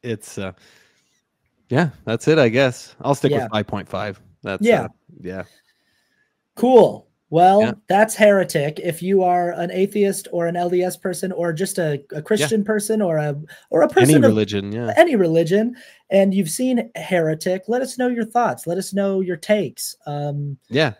it's yeah, that's it, I guess. I'll stick with 5.5. That's yeah. Cool. Well, that's Heretic. If you are an atheist or an LDS person or just a Christian person or a person any religion, any religion, and you've seen Heretic, let us know your thoughts. Let us know your takes. What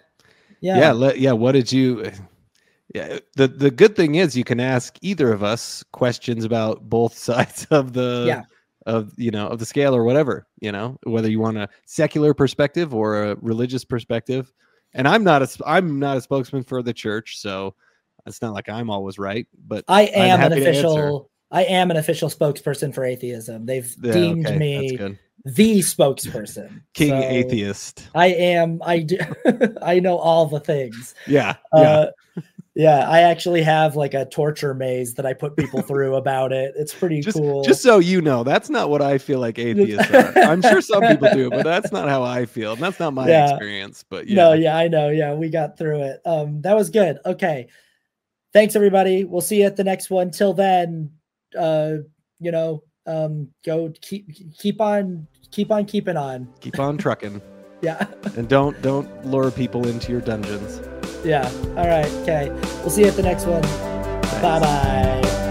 did you? Yeah, the good thing is you can ask either of us questions about both sides of the of the scale or whatever, whether you want a secular perspective or a religious perspective. And I'm not a spokesman for the church, so it's not like I'm always right. But I am an official spokesperson for atheism. They've deemed me the spokesperson, King Atheist. I am. I do. I know all the things. Yeah. I actually have like a torture maze that I put people through about it. It's pretty cool. Just so you know, that's not what I feel like atheists are. I'm sure some people do, but that's not how I feel. And that's not my experience. But I know. Yeah, we got through it. That was good. Okay. Thanks, everybody. We'll see you at the next one. Till then, go keep on keeping on. Keep on trucking. Yeah. And don't lure people into your dungeons. Yeah. All right. Okay. We'll see you at the next one. Bye-bye.